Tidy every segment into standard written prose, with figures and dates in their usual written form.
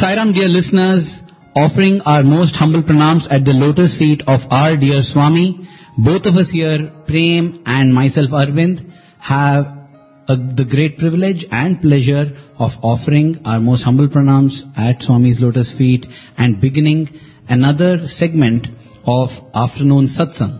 Sairam, dear listeners, offering our most humble pranams at the lotus feet of our dear Swami. Both of us here, Prem and myself Arvind, have the great privilege and pleasure of offering our most humble pranams at Swami's lotus feet and beginning another segment of afternoon satsang.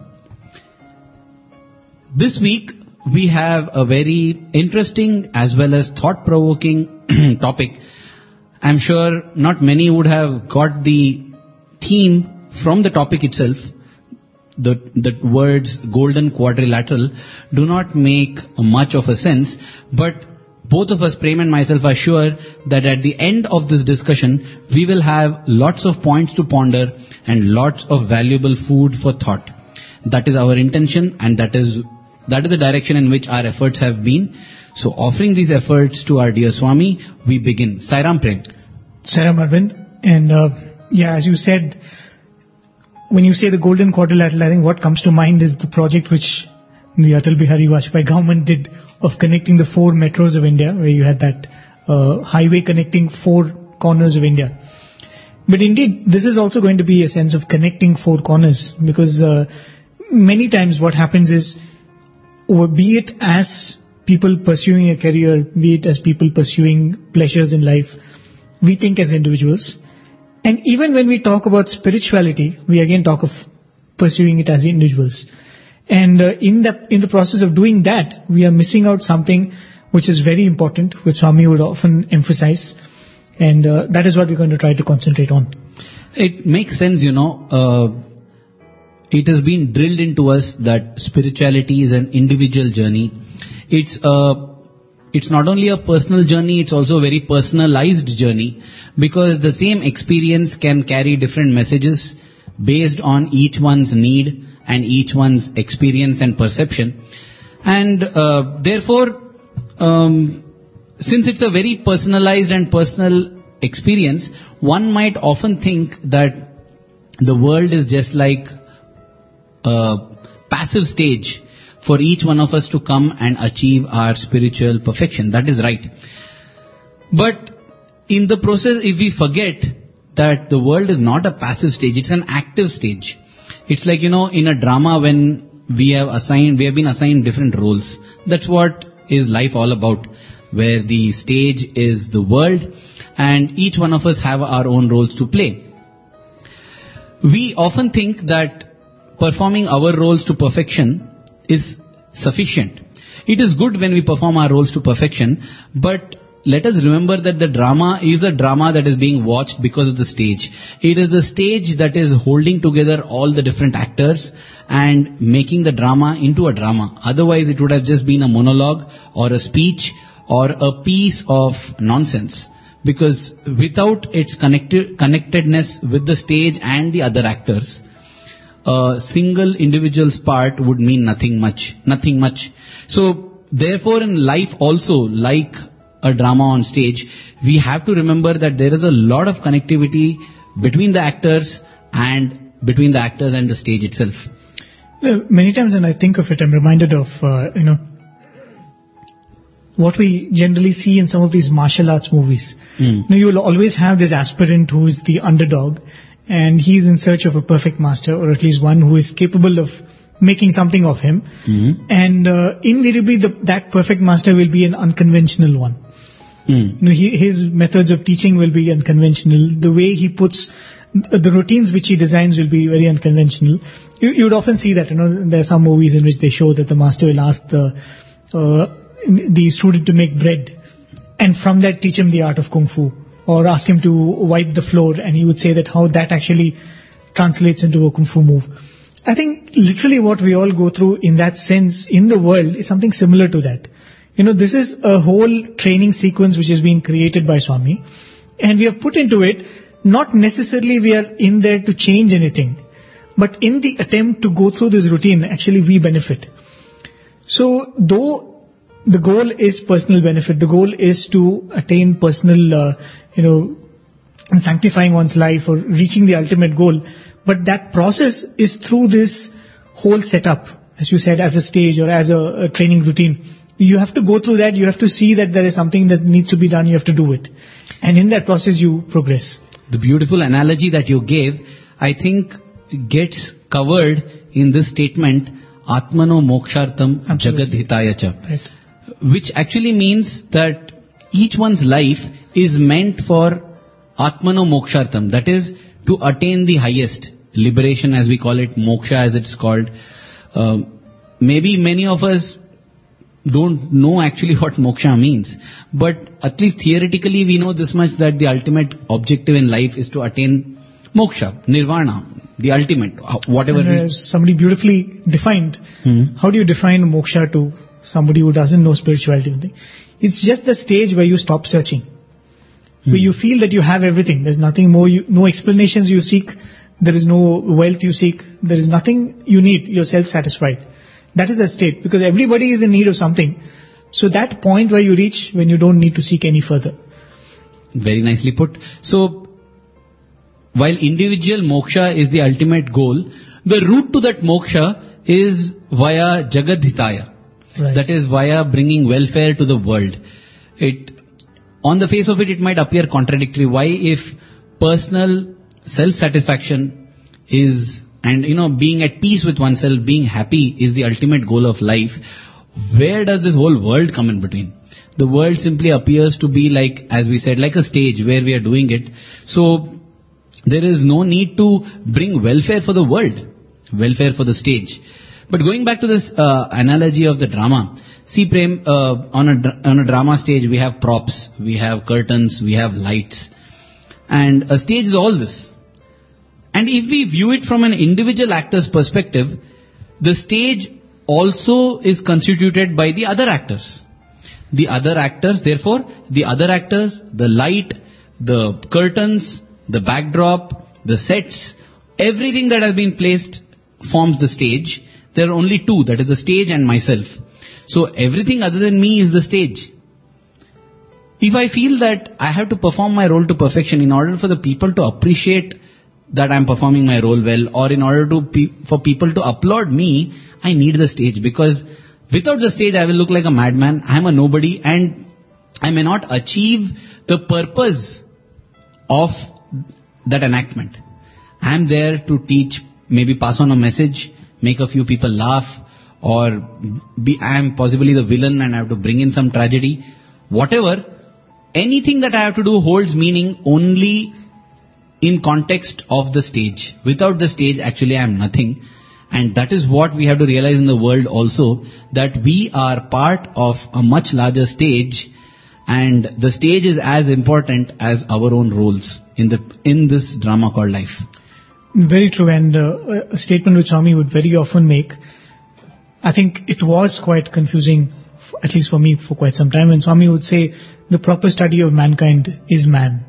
This week we have a very interesting as well as thought-provoking topic. I'm sure not many would have got the theme from the topic itself. The words golden quadrilateral do not make much of a sense, but both of us, Prem and myself, are sure that at the end of this discussion, we will have lots of points to ponder and lots of valuable food for thought. That is our intention, and that is the direction in which our efforts have been. So offering these efforts to our dear Swami, we begin. Sairam, Prem. Sairam, Arvind. And as you said, when you say the golden quadrilateral, I think what comes to mind is the project which the Atal Bihari Vajpayee government did of connecting the 4 metros of India, where you had that highway connecting 4 corners of India. But indeed, this is also going to be a sense of connecting 4 corners, because many times what happens is, be it as people pursuing a career, be it as people pursuing pleasures in life, we think as individuals. And even when we talk about spirituality, we again talk of pursuing it as individuals. And in the process of doing that, we are missing out something which is very important, which Swami would often emphasize. And that is what we're going to try to concentrate on. It makes sense, it has been drilled into us that spirituality is an individual journey. It's not only a personal journey, it's also a very personalized journey, because the same experience can carry different messages based on each one's need and each one's experience and perception. And therefore, since it's a very personalized and personal experience, one might often think that the world is just like a passive stage for each one of us to come and achieve our spiritual perfection. That is right. But in the process, if we forget that the world is not a passive stage, it's an active stage. It's like, in a drama when we have been assigned different roles. That's what is life all about, where the stage is the world and each one of us have our own roles to play. We often think that performing our roles to perfection is sufficient. It is good when we perform our roles to perfection, but let us remember that the drama is a drama that is being watched because of the stage. It is the stage that is holding together all the different actors and making the drama into a drama. Otherwise, it would have just been a monologue or a speech or a piece of nonsense. Because without its connectedness with the stage and the other actors, a single individual's part would mean nothing much. So, therefore in life also, like a drama on stage, we have to remember that there is a lot of connectivity between the actors and the stage itself. Many times when I think of it, I'm reminded of, what we generally see in some of these martial arts movies. You will always have this aspirant who is the underdog, and he's in search of a perfect master, or at least one who is capable of making something of him. And invariably that perfect master will be an unconventional one. His methods of teaching will be unconventional. The way he puts the routines which he designs will be very unconventional. You would often see that, there are some movies in which they show that the master will ask the student to make bread, and from that teach him the art of kung fu, or ask him to wipe the floor, and he would say that how that actually translates into a kung fu move. I think literally what we all go through in that sense in the world is something similar to that. This is a whole training sequence which is being created by Swami, and we have put into it, not necessarily we are in there to change anything, but in the attempt to go through this routine, actually we benefit. So though the goal is personal benefit, the goal is to attain personal, sanctifying one's life or reaching the ultimate goal, but that process is through this whole setup, as you said, as a stage or as a training routine. You have to go through that, you have to see that there is something that needs to be done, you have to do it. And in that process, you progress. The beautiful analogy that you gave, I think, gets covered in this statement, Atmano Mokshartam Jagat Hitaya Cha. Right. Which actually means that each one's life is meant for Atmano Mokshartam. That is, to attain the highest. Liberation, as we call it, moksha as it's called. Maybe many of us don't know actually what moksha means. But at least theoretically we know this much, that the ultimate objective in life is to attain moksha, nirvana, the ultimate, whatever. And as somebody beautifully defined, how do you define moksha to somebody who doesn't know spirituality? It's just the stage where you stop searching. Where you feel that you have everything. There's nothing more, no explanations you seek. There is no wealth you seek. There is nothing you need. You're self-satisfied. That is a state, because everybody is in need of something. So that point where you reach when you don't need to seek any further. Very nicely put. So, while individual moksha is the ultimate goal, the route to that moksha is via Jagadhitaya. Right. That is via bringing welfare to the world. On the face of it, it might appear contradictory. Why, if personal self-satisfaction is, and being at peace with oneself, being happy is the ultimate goal of life, where does this whole world come in between? The world simply appears to be like, as we said, like a stage where we are doing it. So, there is no need to bring welfare for the world, welfare for the stage. But going back to this analogy of the drama, see Prem, on a drama stage we have props, we have curtains, we have lights. And a stage is all this. And if we view it from an individual actor's perspective, the stage also is constituted by the other actors. The other actors, therefore, the light, the curtains, the backdrop, the sets, everything that has been placed forms the stage. There are only two, that is the stage and myself. So everything other than me is the stage. If I feel that I have to perform my role to perfection in order for the people to appreciate that I am performing my role well, or in order for people to applaud me, I need the stage, because without the stage I will look like a madman, I am a nobody, and I may not achieve the purpose of that enactment. I am there to teach, maybe pass on a message, make a few people laugh, or I am possibly the villain and I have to bring in some tragedy. Whatever, anything that I have to do holds meaning only in context of the stage. Without the stage, actually I am nothing. And that is what we have to realize in the world also, that we are part of a much larger stage, and the stage is as important as our own roles in this drama called life. Very true, and a statement which Swami would very often make. I think it was quite confusing, at least for me, for quite some time, when Swami would say, the proper study of mankind is man.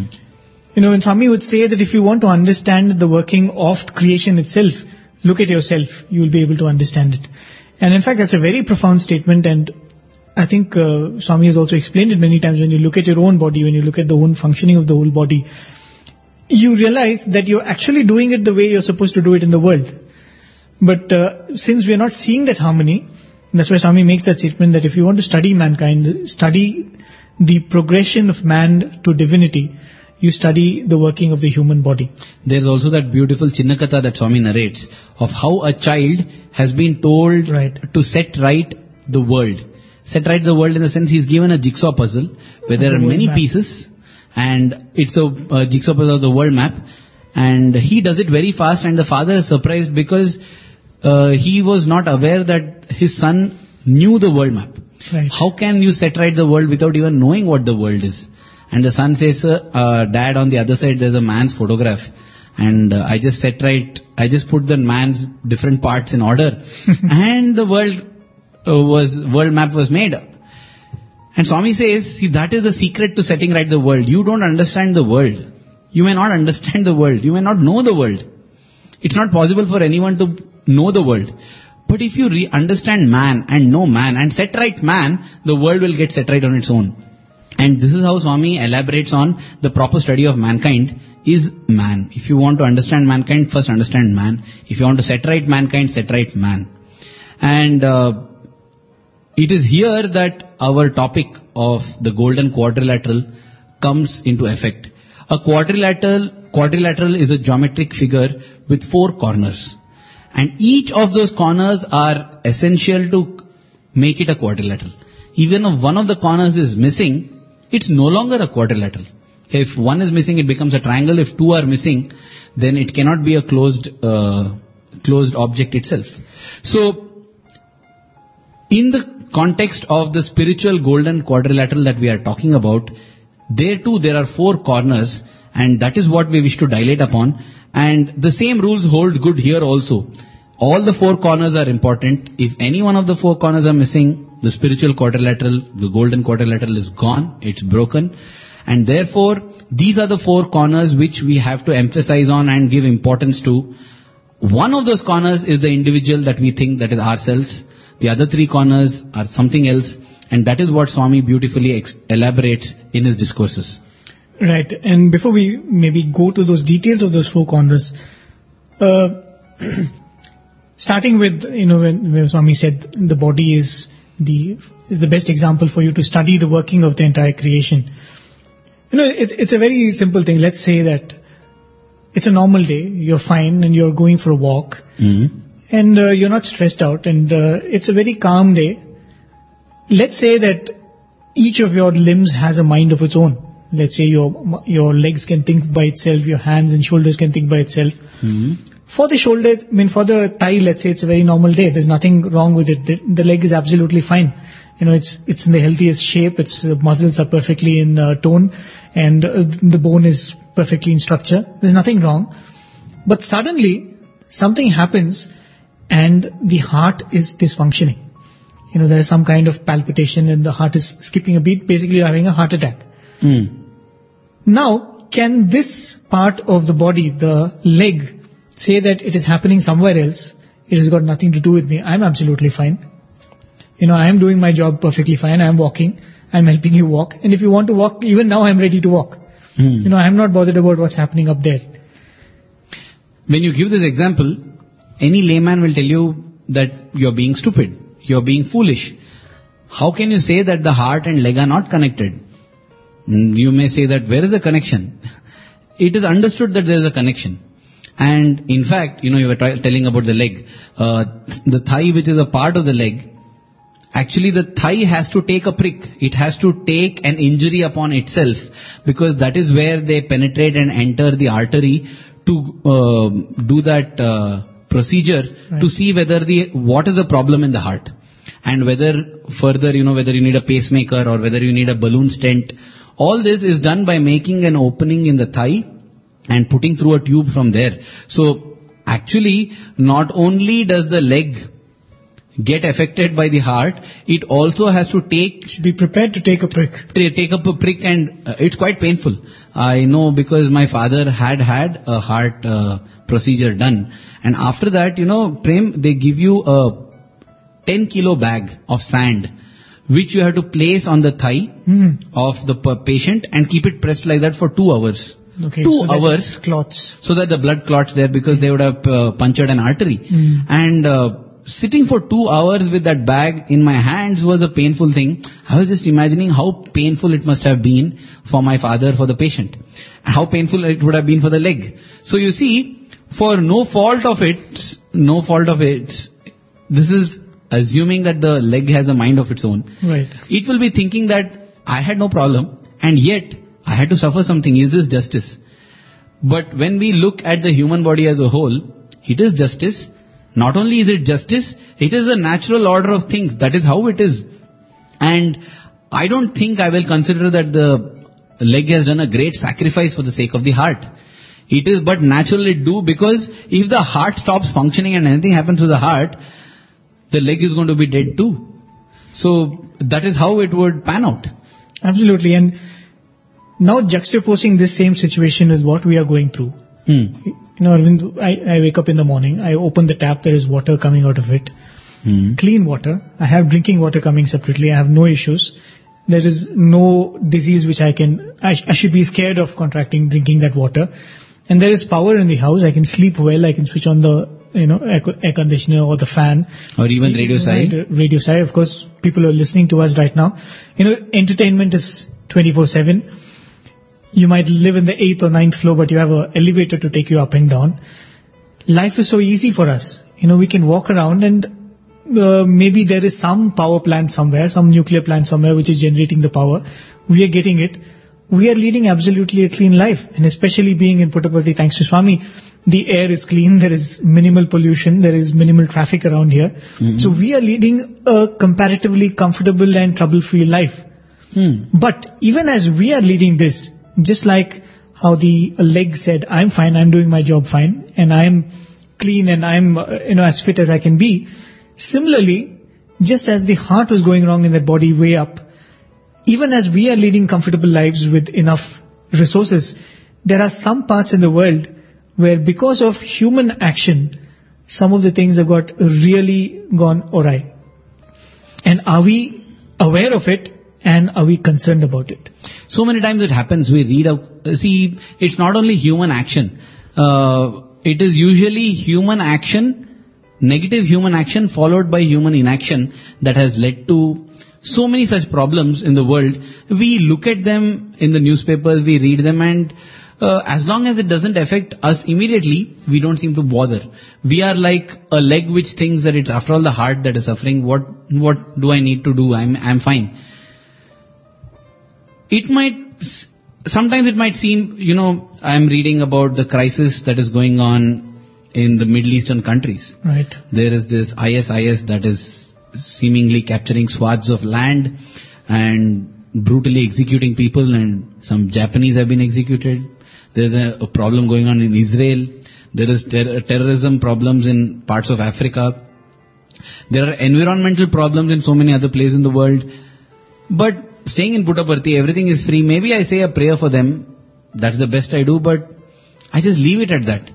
And Swami would say that if you want to understand the working of creation itself, look at yourself, you will be able to understand it. And in fact, that's a very profound statement, and I think Swami has also explained it many times. When you look at your own body, when you look at the own functioning of the whole body, you realize that you're actually doing it the way you're supposed to do it in the world. But since we are not seeing that harmony, that's why Swami makes that statement that if you want to study mankind, study the progression of man to divinity, you study the working of the human body. There's also that beautiful Chinnakatha that Swami narrates of how a child has been told to set right the world. Set right the world in the sense he's given a jigsaw puzzle where there are many pieces, and it's a jigsaw puzzle of the world map, and he does it very fast, and the father is surprised because he was not aware that his son knew the world map. Right. How can you set right the world without even knowing what the world is? And the son says, Dad, on the other side there's a man's photograph, and I just put the man's different parts in order, and the world map was made. And Swami says, see, that is the secret to setting right the world. You don't understand the world. You may not understand the world. You may not know the world. It's not possible for anyone to know the world. But if you understand man and know man and set right man, the world will get set right on its own. And this is how Swami elaborates on the proper study of mankind is man. If you want to understand mankind, first understand man. If you want to set right mankind, set right man. And it is here that our topic of the golden quadrilateral comes into effect. A quadrilateral is a geometric figure with 4 corners. And each of those corners are essential to make it a quadrilateral. Even if one of the corners is missing, it's no longer a quadrilateral. If one is missing, it becomes a triangle. If 2 are missing, then it cannot be a closed object itself. So, in the context of the spiritual golden quadrilateral that we are talking about, there too there are 4 corners, and that is what we wish to dilate upon. And the same rules hold good here also. All the 4 corners are important. If any one of the 4 corners are missing, the spiritual quadrilateral, the golden quadrilateral is gone, it's broken. And therefore, these are the 4 corners which we have to emphasize on and give importance to. One of those corners is the individual that we think that is ourselves. The other 3 corners are something else. And that is what Swami beautifully elaborates in his discourses. Right. And before we maybe go to those details of those 4 corners, starting with, when Swami said the body is the best example for you to study the working of the entire creation. It's a very simple thing. Let's say that it's a normal day, you're fine and you're going for a walk, and you're not stressed out, and it's a very calm day. Let's say that each of your limbs has a mind of its own. Let's say your legs can think by itself, your hands and shoulders can think by itself. For the shoulder, for the thigh, let's say it's a very normal day. There's nothing wrong with it. The leg is absolutely fine. It's in the healthiest shape. Its muscles are perfectly in tone, and the bone is perfectly in structure. There's nothing wrong. But suddenly, something happens, and the heart is dysfunctioning. There is some kind of palpitation, and the heart is skipping a beat. Basically, you're having a heart attack. Now, can this part of the body, the leg, say that it is happening somewhere else? It has got nothing to do with me. I'm absolutely fine. I am doing my job perfectly fine. I am walking. I'm helping you walk. And if you want to walk, even now I'm ready to walk. I'm not bothered about what's happening up there. When you give this example, any layman will tell you that you're being stupid. You're being foolish. How can you say that the heart and leg are not connected? You may say that where is the connection? It is understood that there is a connection. And in fact, you were telling about the leg. The thigh, which is a part of the leg, actually the thigh has to take a prick. It has to take an injury upon itself, because that is where they penetrate and enter the artery to do that procedure, right, to see what is the problem in the heart. And whether further, whether you need a pacemaker or whether you need a balloon stent. All this is done by making an opening in the thigh and putting through a tube from there. So actually, not only does the leg get affected by the heart, it also has to should be prepared to take a prick. Take up a prick, and it's quite painful. I know, because my father had a heart procedure done. And after that, Prem, they give you a 10 kilo bag of sand, which you have to place on the thigh of the patient and keep it pressed like that for 2 hours. Okay, 2 hours. Clots. So that the blood clots there, because they would have punctured an artery. And sitting for 2 hours with that bag in my hands was a painful thing. I was just imagining how painful it must have been for my father, for the patient. And how painful it would have been for the leg. So you see, for no fault of it, this is assuming that the leg has a mind of its own. Right. It will be thinking that I had no problem, and yet I had to suffer something. Is this justice? But when we look at the human body as a whole, it is justice. Not only is it justice, it is the natural order of things. That is how it is. And I don't think I will consider that the leg has done a great sacrifice for the sake of the heart. It is but naturally do, because if the heart stops functioning and anything happens to the heart, the leg is going to be dead too. So that is how it would pan out. Absolutely. And now juxtaposing this same situation with what we are going through. Arvind, I wake up in the morning, I open the tap, there is water coming out of it. Clean water. I have drinking water coming separately. I have no issues. There is no disease which I should be scared of contracting drinking that water. And there is power in the house. I can sleep well. I can switch on the air conditioner or the fan. Or even Radio Sai. Radio Sai, of course, people are listening to us right now. Entertainment is 24/7. You might live in the 8th or ninth floor, but you have an elevator to take you up and down. Life is so easy for us. We can walk around and maybe there is some power plant somewhere, some nuclear plant somewhere which is generating the power. We are getting it. We are leading absolutely a clean life. And especially being in Puttaparthi, thanks to Swami, the air is clean, there is minimal pollution, there is minimal traffic around here. Mm-hmm. So we are leading a comparatively comfortable and trouble-free life. But even as we are leading this, just like how the leg said, I'm fine, I'm doing my job fine, and I'm clean and I'm as fit as I can be. Similarly, just as the heart was going wrong in that body way up, even as we are leading comfortable lives with enough resources, there are some parts in the world where because of human action, some of the things have got really gone awry. And are we aware of it and are we concerned about it? So many times it happens, we read see, it's not only human action. It is usually human action, negative human action followed by human inaction that has led to so many such problems in the world. We look at them in the newspapers, we read them, and as long as it doesn't affect us immediately, we don't seem to bother. We are like a leg which thinks that it's after all the heart that is suffering. What do I need to do? I'm fine. Sometimes it might seem, I'm reading about the crisis that is going on in the Middle Eastern countries. Right. There is this ISIS that is seemingly capturing swaths of land and brutally executing people, and some Japanese have been executed. There's a problem going on in Israel. There is terrorism problems in parts of Africa. There are environmental problems in so many other places in the world. But staying in Puttaparthi, everything is free. Maybe I say a prayer for them. That's the best I do, but I just leave it at that.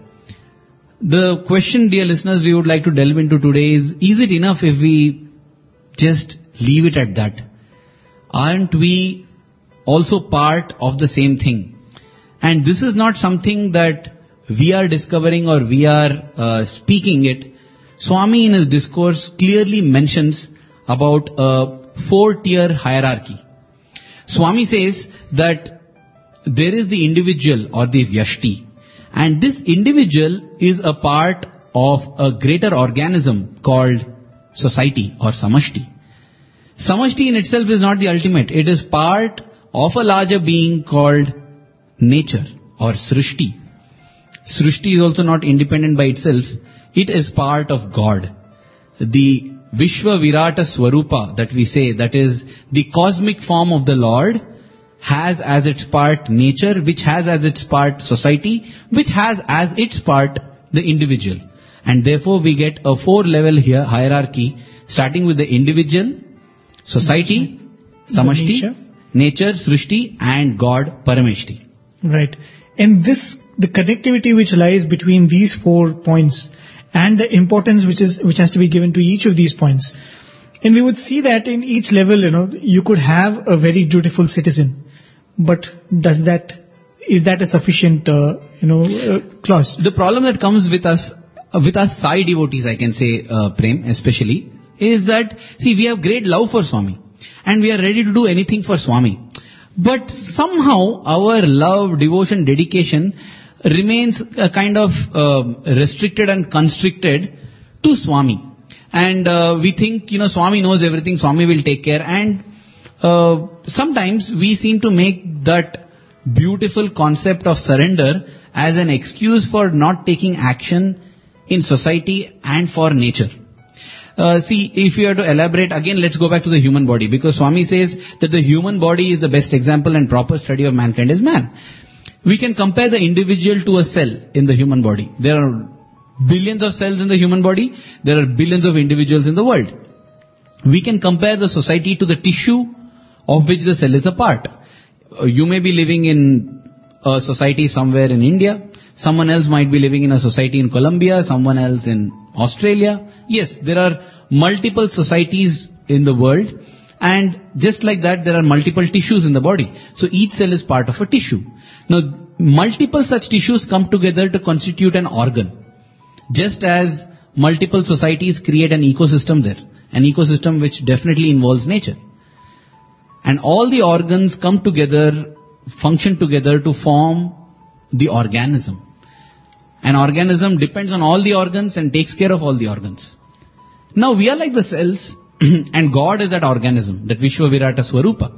The question, dear listeners, we would like to delve into today is it enough if we just leave it at that? Aren't we also part of the same thing? And this is not something that we are discovering or we are speaking it. Swami in his discourse clearly mentions about a 4-tier hierarchy. Swami says that there is the individual or the vyashti, and this individual is a part of a greater organism called society or samashti. Samashti in itself is not the ultimate. It is part of a larger being called nature or srishti. Srishti is also not independent by itself. It is part of God. The Vishwa Virata Swarupa that we say, that is the cosmic form of the Lord, has as its part nature, which has as its part society, which has as its part the individual. And therefore we get a 4-level hierarchy, starting with the individual, society, samashti, nature, srishti, and God, parameshti. Right. And the connectivity which lies between these 4 points and the importance which has to be given to each of these points. And we would see that in each level, you could have a very dutiful citizen. But is that a sufficient, clause? The problem that comes with us Sai devotees, I can say, Prem, especially, is that, we have great love for Swami. And we are ready to do anything for Swami. But somehow our love, devotion, dedication remains a kind of restricted and constricted to Swami. And we think, Swami knows everything, Swami will take care. And sometimes we seem to make that beautiful concept of surrender as an excuse for not taking action in society and for nature. If you have to elaborate, again, let's go back to the human body, because Swami says that the human body is the best example and proper study of mankind is man. We can compare the individual to a cell in the human body. There are billions of cells in the human body. There are billions of individuals in the world. We can compare the society to the tissue of which the cell is a part. You may be living in a society somewhere in India. Someone else might be living in a society in Colombia, someone else in Australia. Yes, there are multiple societies in the world, and just like that, there are multiple tissues in the body. So each cell is part of a tissue. Now, multiple such tissues come together to constitute an organ. Just as multiple societies create an ecosystem there, an ecosystem which definitely involves nature. And all the organs come together function together to form the organism. An organism depends on all the organs and takes care of all the organs. Now we are like the cells and God is that organism, that Vishwa Virata Swarupa.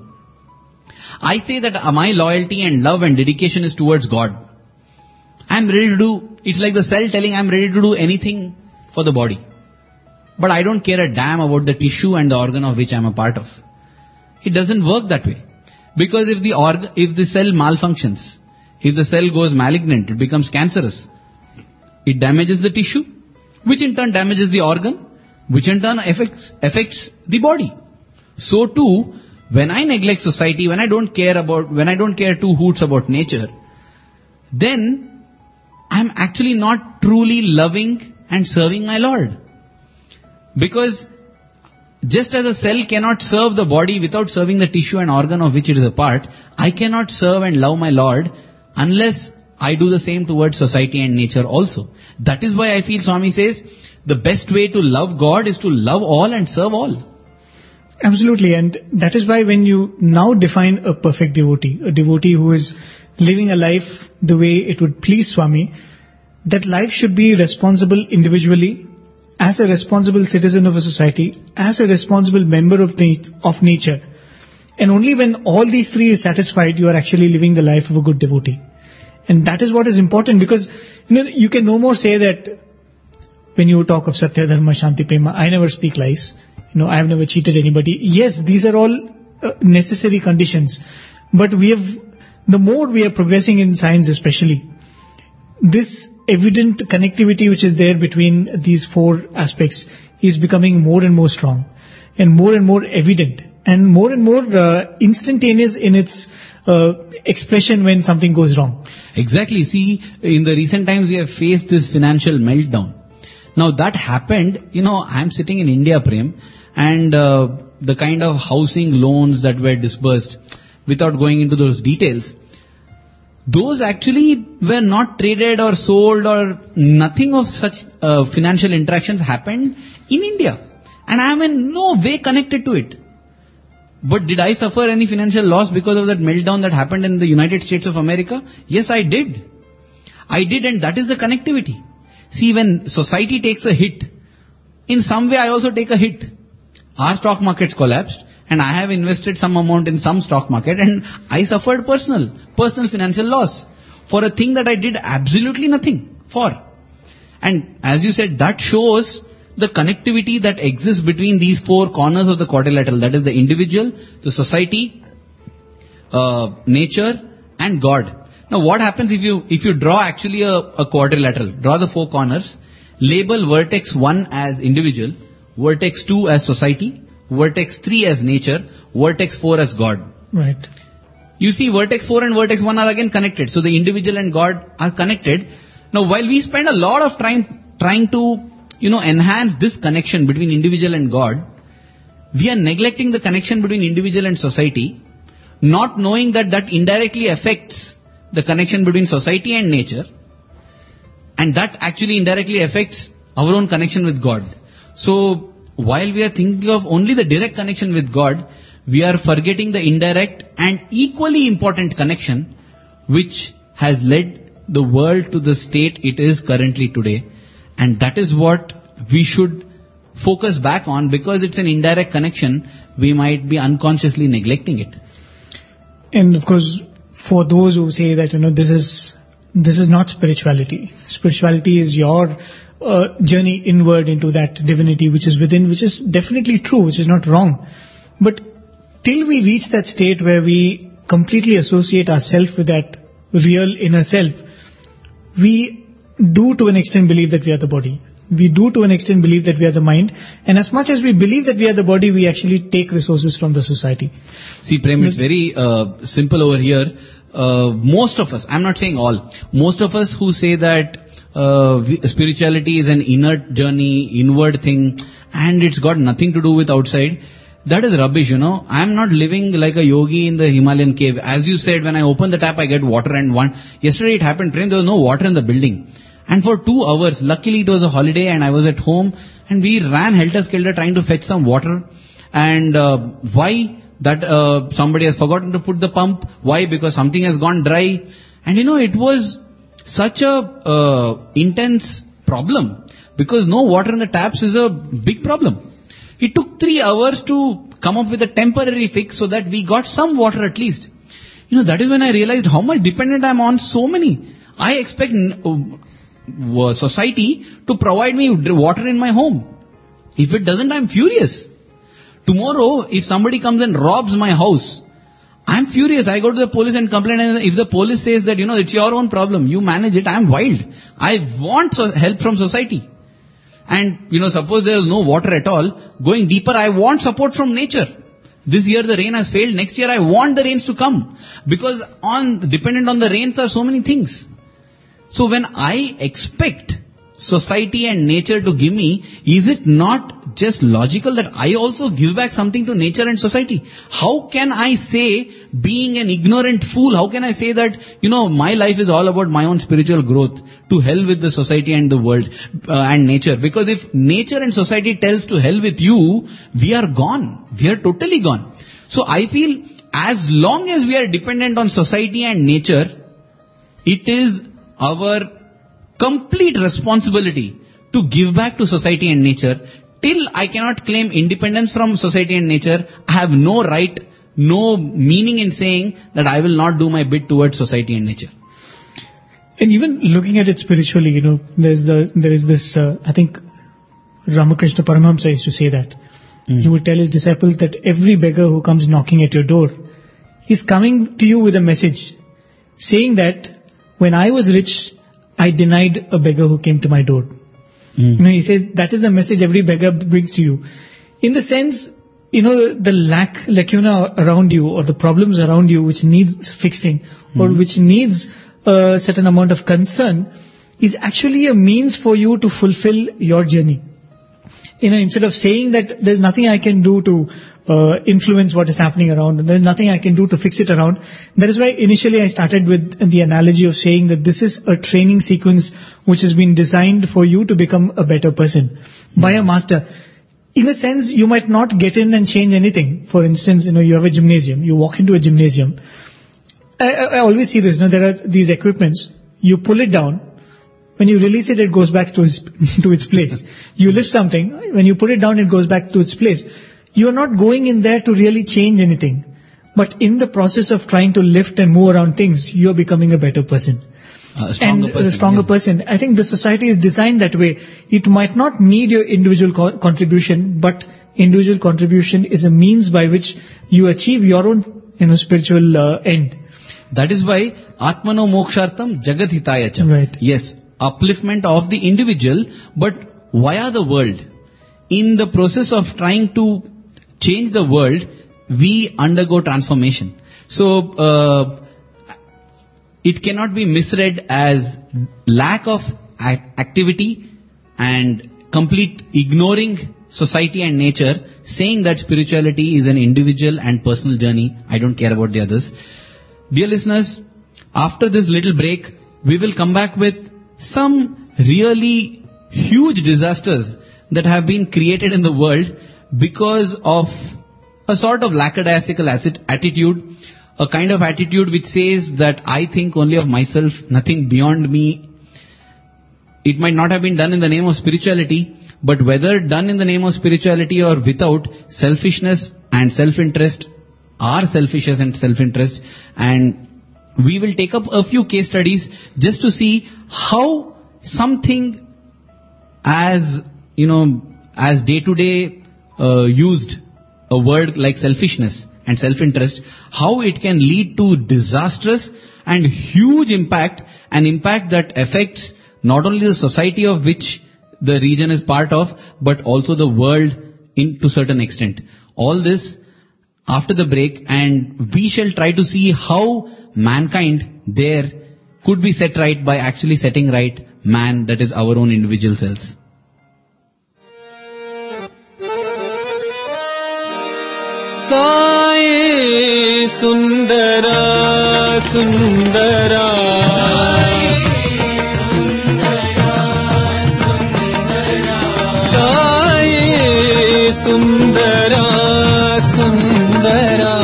I say that my loyalty and love and dedication is towards God. I'm ready to do, it's like the cell telling I'm ready to do anything for the body. But I don't care a damn about the tissue and the organ of which I'm a part of. It doesn't work that way. Because if the cell malfunctions, if the cell goes malignant, it becomes cancerous. It damages the tissue, which in turn damages the organ, which in turn affects the body. So too, when I neglect society, when I don't care two hoots about nature, then I'm actually not truly loving and serving my Lord. Because just as a cell cannot serve the body without serving the tissue and organ of which it is a part, I cannot serve and love my Lord unless I do the same towards society and nature also. That is why I feel Swami says, the best way to love God is to love all and serve all. Absolutely, and that is why when you now define a perfect devotee, a devotee who is living a life the way it would please Swami, that life should be responsible individually, as a responsible citizen of a society, as a responsible member of nature. And only when all these three is satisfied, you are actually living the life of a good devotee. And that is what is important, because you can no more say that when you talk of Satya, Dharma, Shanti, Prema, I never speak lies. I have never cheated anybody. Yes, these are all necessary conditions. But the more we are progressing in science especially, this evident connectivity which is there between these four aspects is becoming more and more strong and more evident and more instantaneous in its expression when something goes wrong. Exactly. See, in the recent times we have faced this financial meltdown. Now that happened, I'm sitting in India, Prem, and the kind of housing loans that were disbursed, without going into those details, those actually were not traded or sold or nothing of such financial interactions happened in India. And I am in no way connected to it. But did I suffer any financial loss because of that meltdown that happened in the United States of America? Yes, I did. And that is the connectivity. See, when society takes a hit, in some way I also take a hit. Our stock markets collapsed and I have invested some amount in some stock market and I suffered personal financial loss for a thing that I did absolutely nothing for. And as you said, that shows the connectivity that exists between these four corners of the quadrilateral. That is the individual, the society, nature and God. Now what happens if you draw actually a quadrilateral, draw the four corners, label vertex 1 as individual, vertex 2 as society, vertex 3 as nature, vertex 4 as God. Right. You see, vertex 4 and vertex 1 are again connected. So the individual and God are connected. Now while we spend a lot of time trying to enhance this connection between individual and God, we are neglecting the connection between individual and society, not knowing that indirectly affects the connection between society and nature, and that actually indirectly affects our own connection with God. So while we are thinking of only the direct connection with God, we are forgetting the indirect and equally important connection which has led the world to the state it is currently today. And that is what we should focus back on, because it's an indirect connection. We might be unconsciously neglecting it. And of course, for those who say that, this is not spirituality. Spirituality is your journey inward into that divinity which is within, which is definitely true, which is not wrong. But till we reach that state where we completely associate ourselves with that real inner self, we do to an extent believe that we are the body. We do to an extent believe that we are the mind. And as much as we believe that we are the body, we actually take resources from the society. See, Prem, it's very simple over here. Most of us, I'm not saying all, most of us who say that spirituality is an inner journey, inward thing, and it's got nothing to do with outside, that is rubbish, I'm not living like a yogi in the Himalayan cave. As you said, when I open the tap, I get water and yesterday it happened, Prem, there was no water in the building. And for 2 hours, luckily it was a holiday and I was at home and we ran helter-skelter trying to fetch some water. And why? that somebody has forgotten to put the pump. Why? Because something has gone dry. And it was such a intense problem, because no water in the taps is a big problem. It took 3 hours to come up with a temporary fix so that we got some water at least. That is when I realized how much dependent I am on so many. I expect society to provide me water in my home. If it doesn't, I am furious. Tomorrow, if somebody comes and robs my house, I am furious. I go to the police and complain, and if the police says that, it's your own problem, you manage it, I am wild. I want help from society. And, suppose there is no water at all, going deeper, I want support from nature. This year the rain has failed, next year I want the rains to come. Because dependent on the rains are so many things. So when I expect society and nature to give me, is it not just logical that I also give back something to nature and society? How can I say, being an ignorant fool, how can I say that, my life is all about my own spiritual growth? To hell with the society and the world and nature. Because if nature and society tells to hell with you, we are gone. We are totally gone. So I feel as long as we are dependent on society and nature, it is our complete responsibility to give back to society and nature. Till I cannot claim independence from society and nature, I have no right, no meaning in saying that I will not do my bit towards society and nature. And even looking at it spiritually, there is this, I think Ramakrishna Paramahamsa used to say that. He would tell his disciples that every beggar who comes knocking at your door, he's coming to you with a message, saying that when I was rich, I denied a beggar who came to my door. He says that is the message every beggar brings to you. In the sense, the lacuna around you, or the problems around you which needs fixing, or which needs a certain amount of concern, is actually a means for you to fulfill your journey. Instead of saying that there's nothing I can do to influence what is happening around, and there's nothing I can do to fix it around. That is why initially I started with the analogy of saying that this is a training sequence which has been designed for you to become a better person by a master. In a sense, you might not get in and change anything. For instance, you have a gymnasium. You walk into a gymnasium. I always see this. There are these equipments. You pull it down. When you release it, it goes back to its place. You lift something. When you put it down, it goes back to its place. You are not going in there to really change anything. But in the process of trying to lift and move around things, you are becoming a better person. A stronger person. I think the society is designed that way. It might not need your individual contribution, but individual contribution is a means by which you achieve your own spiritual end. That is why Atmano Mokshartam Jagat Hitaya Cha. Right. Yes, upliftment of the individual, but via the world. In the process of trying to change the world, we undergo transformation. So, it cannot be misread as lack of activity and complete ignoring society and nature, saying that spirituality is an individual and personal journey. I don't care about the others. Dear listeners, after this little break, we will come back with some really huge disasters that have been created in the world because of a sort of lackadaisical attitude, a kind of attitude which says that I think only of myself, nothing beyond me. It might not have been done in the name of spirituality, but whether done in the name of spirituality or without, selfishness and self-interest are selfishness and self-interest. And we will take up a few case studies just to see how something as day-to-day used, a word like selfishness and self-interest, how it can lead to disastrous and huge impact, an impact that affects not only the society of which the region is part of, but also the world to certain extent. All this after the break, and we shall try to see how mankind there could be set right by actually setting right man, that is our own individual selves. Sai Sundara Sundara Sai Sundara Sundara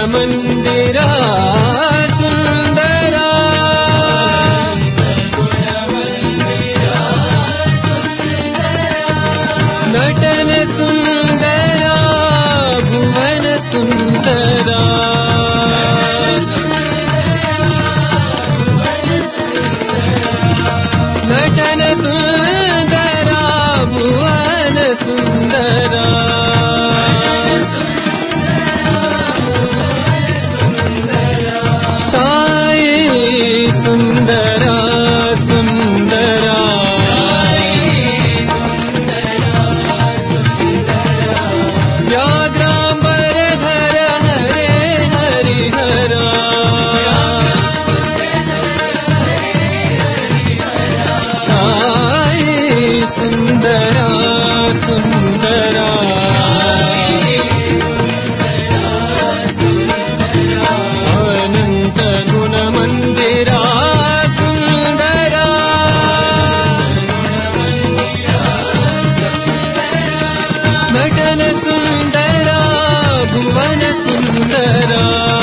मंदिरा सुंदरा नटन सुंदरा भुवन सुंदरा नटन सुंदरा भुवन सुंदरा सुंदरा सुंदरा व्याघ्रांबर धर हरे हरिहरा सुंदरा सुंदरा अनंत गुण मंदिरा सुंदरा नटन सुंदरा भुवन सुंदरा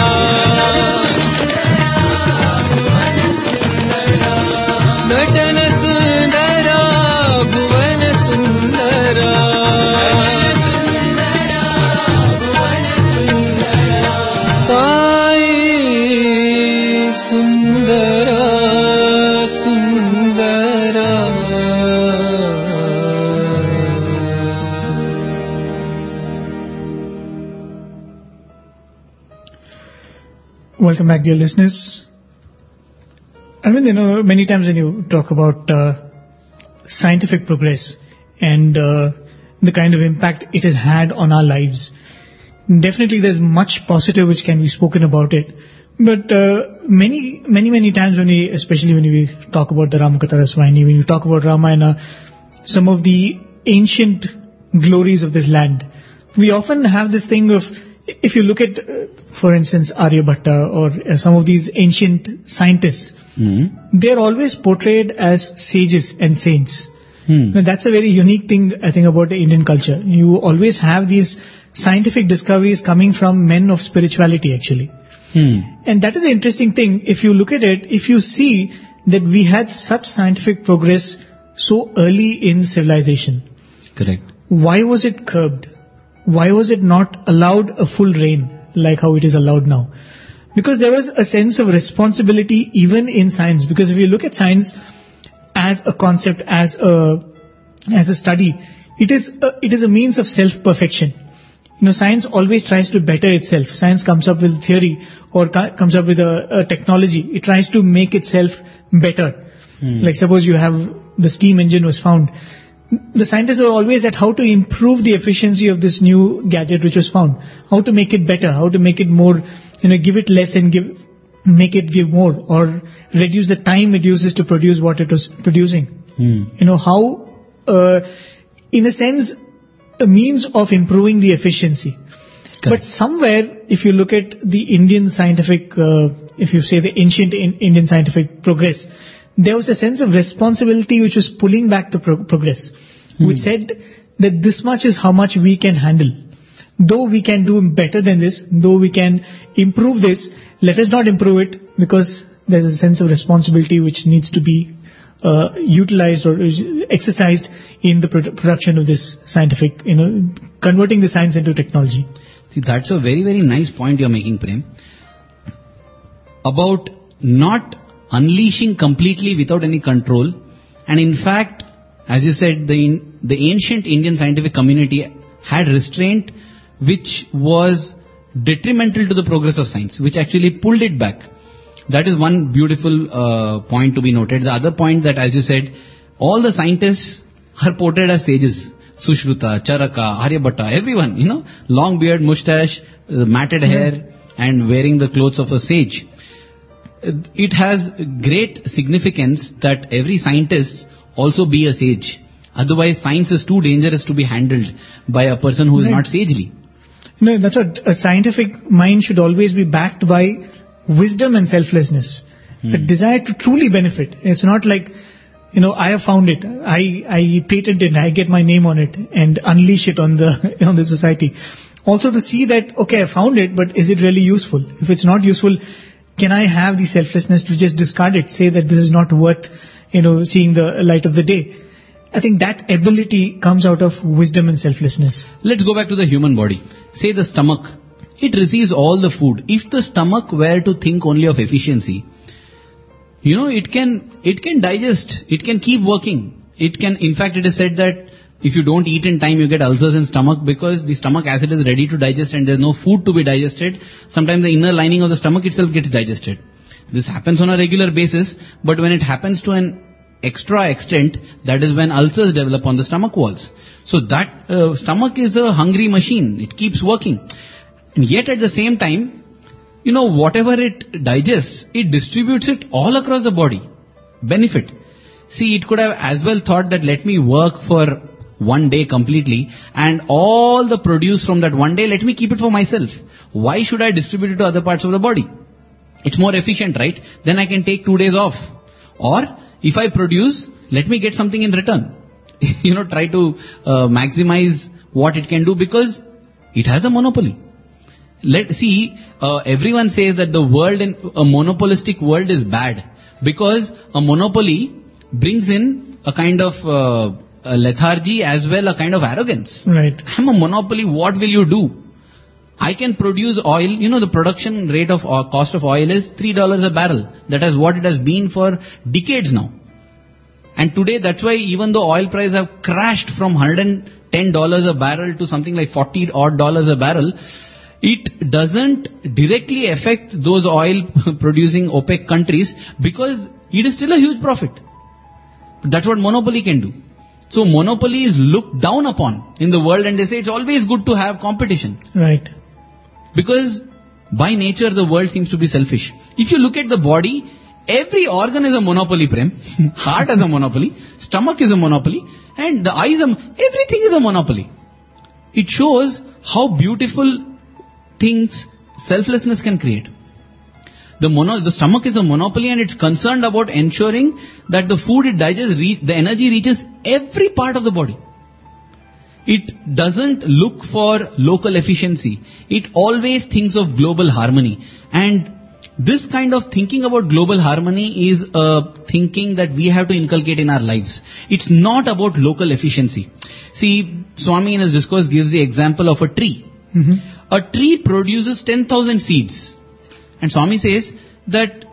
नटन सुंदरा भुवन सुंदरा साई सुंदरा सुंदरा Welcome back, dear listeners. I mean, many times when you talk about scientific progress and the kind of impact it has had on our lives, definitely there's much positive which can be spoken about it. But many times especially when we talk about the Ramakatha Raswayini, when we talk about Ramayana, some of the ancient glories of this land, we often have this thing of, if you look at, for instance, Aryabhatta or some of these ancient scientists, they're always portrayed as sages and saints. Now, that's a very unique thing, I think, about the Indian culture. You always have these scientific discoveries coming from men of spirituality, actually. And that is the interesting thing. If you look at it, if you see that we had such scientific progress so early in civilization. Correct. Why was it curbed? Why was it not allowed a full reign like how it is allowed now? Because there was a sense of responsibility even in science. Because if you look at science as a concept, as a study, it is a means of self-perfection. Science always tries to better itself. Science comes up with a theory or comes up with a technology. It tries to make itself better. Like suppose you have the steam engine was found. The scientists were always at how to improve the efficiency of this new gadget which was found. How to make it better, how to make it more, give it less and make it give more, or reduce the time it uses to produce what it was producing. How, in a sense, a means of improving the efficiency. Correct. But somewhere, if you look at the Indian scientific, if you say the ancient Indian scientific progress, there was a sense of responsibility which was pulling back the progress, which said that this much is how much we can handle. Though we can do better than this, though we can improve this, let us not improve it, because there's a sense of responsibility which needs to be utilized or exercised in the production of this scientific, converting the science into technology. See, that's a very, very nice point you're making, Prem. About not unleashing completely without any control. And in fact, as you said, the ancient Indian scientific community had restraint which was detrimental to the progress of science, which actually pulled it back. That is one beautiful point to be noted. The other point that, as you said, all the scientists are portrayed as sages. Sushruta, Charaka, Aryabhatta, everyone, long beard, mustache, matted hair, and wearing the clothes of a sage. It has great significance that every scientist also be a sage. Otherwise, science is too dangerous to be handled by a person who is not sagely. That's what a scientific mind should always be backed by wisdom and selflessness. The desire to truly benefit. It's not like, I have found it. I patent it. I get my name on it and unleash it on the on the society. Also to see that, okay, I found it, but is it really useful? If it's not useful, can I have the selflessness to just discard it? Say that this is not worth, seeing the light of the day. I think that ability comes out of wisdom and selflessness. Let's go back to the human body. Say the stomach. It receives all the food. If the stomach were to think only of efficiency, it can digest. It can keep working. In fact, it is said that if you don't eat in time, you get ulcers in stomach because the stomach acid is ready to digest and there's no food to be digested. Sometimes the inner lining of the stomach itself gets digested. This happens on a regular basis, but when it happens to an extra extent, that is when ulcers develop on the stomach walls. So that stomach is a hungry machine. It keeps working. And yet at the same time, whatever it digests, it distributes it all across the body. Benefit. See, it could have as well thought that let me work for one day completely and all the produce from that one day, let me keep it for myself. Why should I distribute it to other parts of the body? It's more efficient, right? Then I can take 2 days off. Or if I produce, let me get something in return. Try to maximize what it can do because it has a monopoly. Everyone says that the world in a monopolistic world is bad because a monopoly brings in a kind of lethargy as well, a kind of arrogance. Right. I'm a monopoly, what will you do? I can produce oil, the production rate of cost of oil is $3 a barrel. That is what it has been for decades now. And today that's why even though oil prices have crashed from $110 a barrel to something like $40 odd a barrel, it doesn't directly affect those oil producing OPEC countries because it is still a huge profit. But that's what monopoly can do. So monopoly is looked down upon in the world and they say it's always good to have competition. Right. Because by nature the world seems to be selfish. If you look at the body, every organ is a monopoly, Prem. Heart is a monopoly, stomach is a monopoly, and the eyes, everything is a monopoly. It shows how beautiful things selflessness can create. The stomach is a monopoly and it's concerned about ensuring that the food it digests, the energy reaches every part of the body. It doesn't look for local efficiency. It always thinks of global harmony. And this kind of thinking about global harmony is a thinking that we have to inculcate in our lives. It's not about local efficiency. See, Swami in his discourse gives the example of a tree. Mm-hmm. A tree produces 10,000 seeds. And Swami says that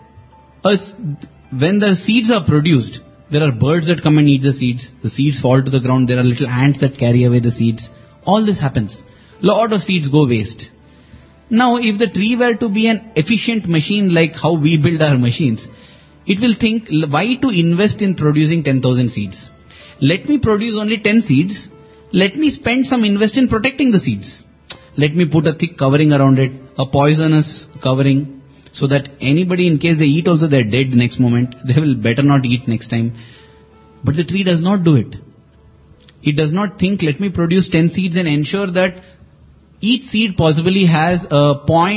when the seeds are produced, there are birds that come and eat the seeds fall to the ground, there are little ants that carry away the seeds. All this happens. Lot of seeds go waste. Now, if the tree were to be an efficient machine like how we build our machines, it will think, why to invest in producing 10,000 seeds? Let me produce only 10 seeds. Let me spend some invest in protecting the seeds. Let me put a thick covering around it, a poisonous covering, so that anybody, in case they eat also, they're dead next moment. They will better not eat next time. But the tree does not do it. It does not think, let me produce 10 seeds and ensure that each seed possibly has a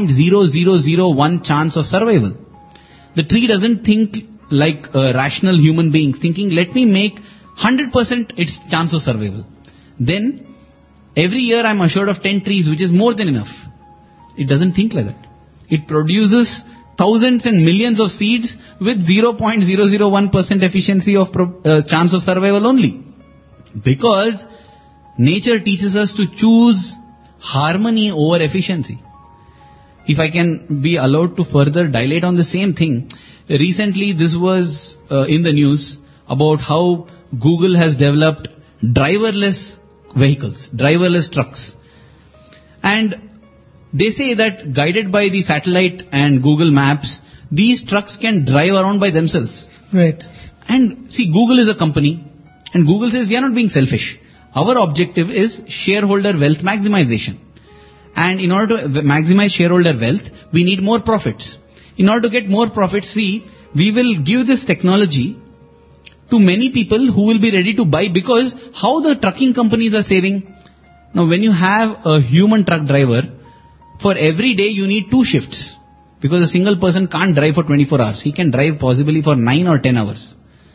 0.0001 chance of survival. The tree doesn't think like rational human beings, thinking, let me make 100% its chance of survival. Then, every year I'm assured of 10 trees, which is more than enough. It doesn't think like that. It produces thousands and millions of seeds with 0.001% efficiency of chance of survival only. Because nature teaches us to choose harmony over efficiency. If I can be allowed to further dilate on the same thing, recently this was in the news about how Google has developed driverless vehicles, driverless trucks. And they say that guided by the satellite and Google Maps, these trucks can drive around by themselves. Right. And see, Google is a company, and Google says we are not being selfish. Our objective is shareholder wealth maximization. And in order to maximize shareholder wealth, we need more profits. In order to get more profits, we will give this technology to many people who will be ready to buy, because how the trucking companies are saving? Now when you have a human truck driver, for every day you need 2 shifts. Because a single person can't drive for 24 hours. He can drive possibly for 9 or 10 hours.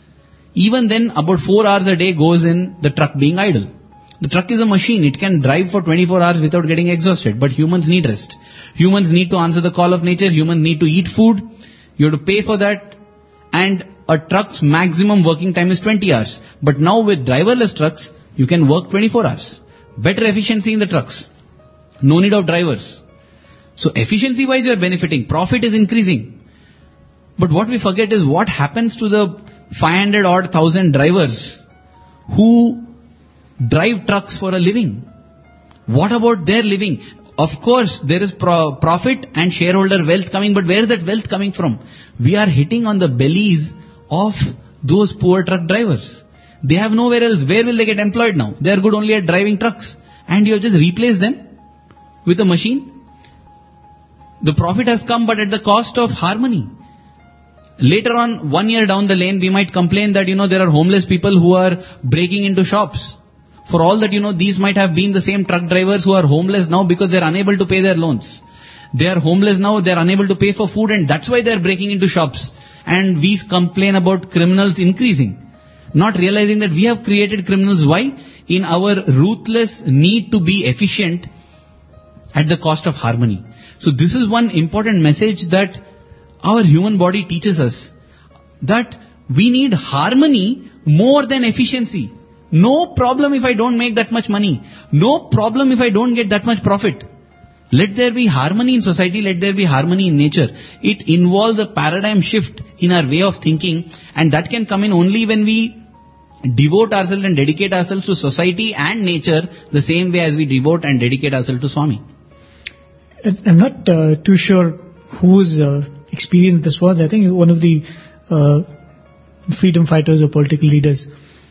Even then, about 4 hours a day goes in the truck being idle. The truck is a machine. It can drive for 24 hours without getting exhausted. But humans need rest. Humans need to answer the call of nature. Humans need to eat food. You have to pay for that. And a truck's maximum working time is 20 hours. But now with driverless trucks, you can work 24 hours. Better efficiency in the trucks. No need of drivers. So efficiency-wise you are benefiting. Profit is increasing. But what we forget is what happens to the 500 odd thousand drivers who drive trucks for a living. What about their living? Of course, there is profit and shareholder wealth coming, but where is that wealth coming from? We are hitting on the bellies of those poor truck drivers. They have nowhere else. Where will they get employed now? They are good only at driving trucks. And you have just replaced them with a machine. The profit has come, but at the cost of harmony. Later on, 1 year down the lane, we might complain that, there are homeless people who are breaking into shops. For all that, these might have been the same truck drivers who are homeless now because they are unable to pay their loans. They are homeless now, they are unable to pay for food, and that's why they are breaking into shops. And we complain about criminals increasing. Not realizing that we have created criminals. Why? In our ruthless need to be efficient at the cost of harmony. So this is one important message that our human body teaches us. That we need harmony more than efficiency. No problem if I don't make that much money. No problem if I don't get that much profit. Let there be harmony in society. Let there be harmony in nature. It involves a paradigm shift in our way of thinking. And that can come in only when we devote ourselves and dedicate ourselves to society and nature the same way as we devote and dedicate ourselves to Swami. I'm not too sure whose experience this was. I think one of the freedom fighters or political leaders.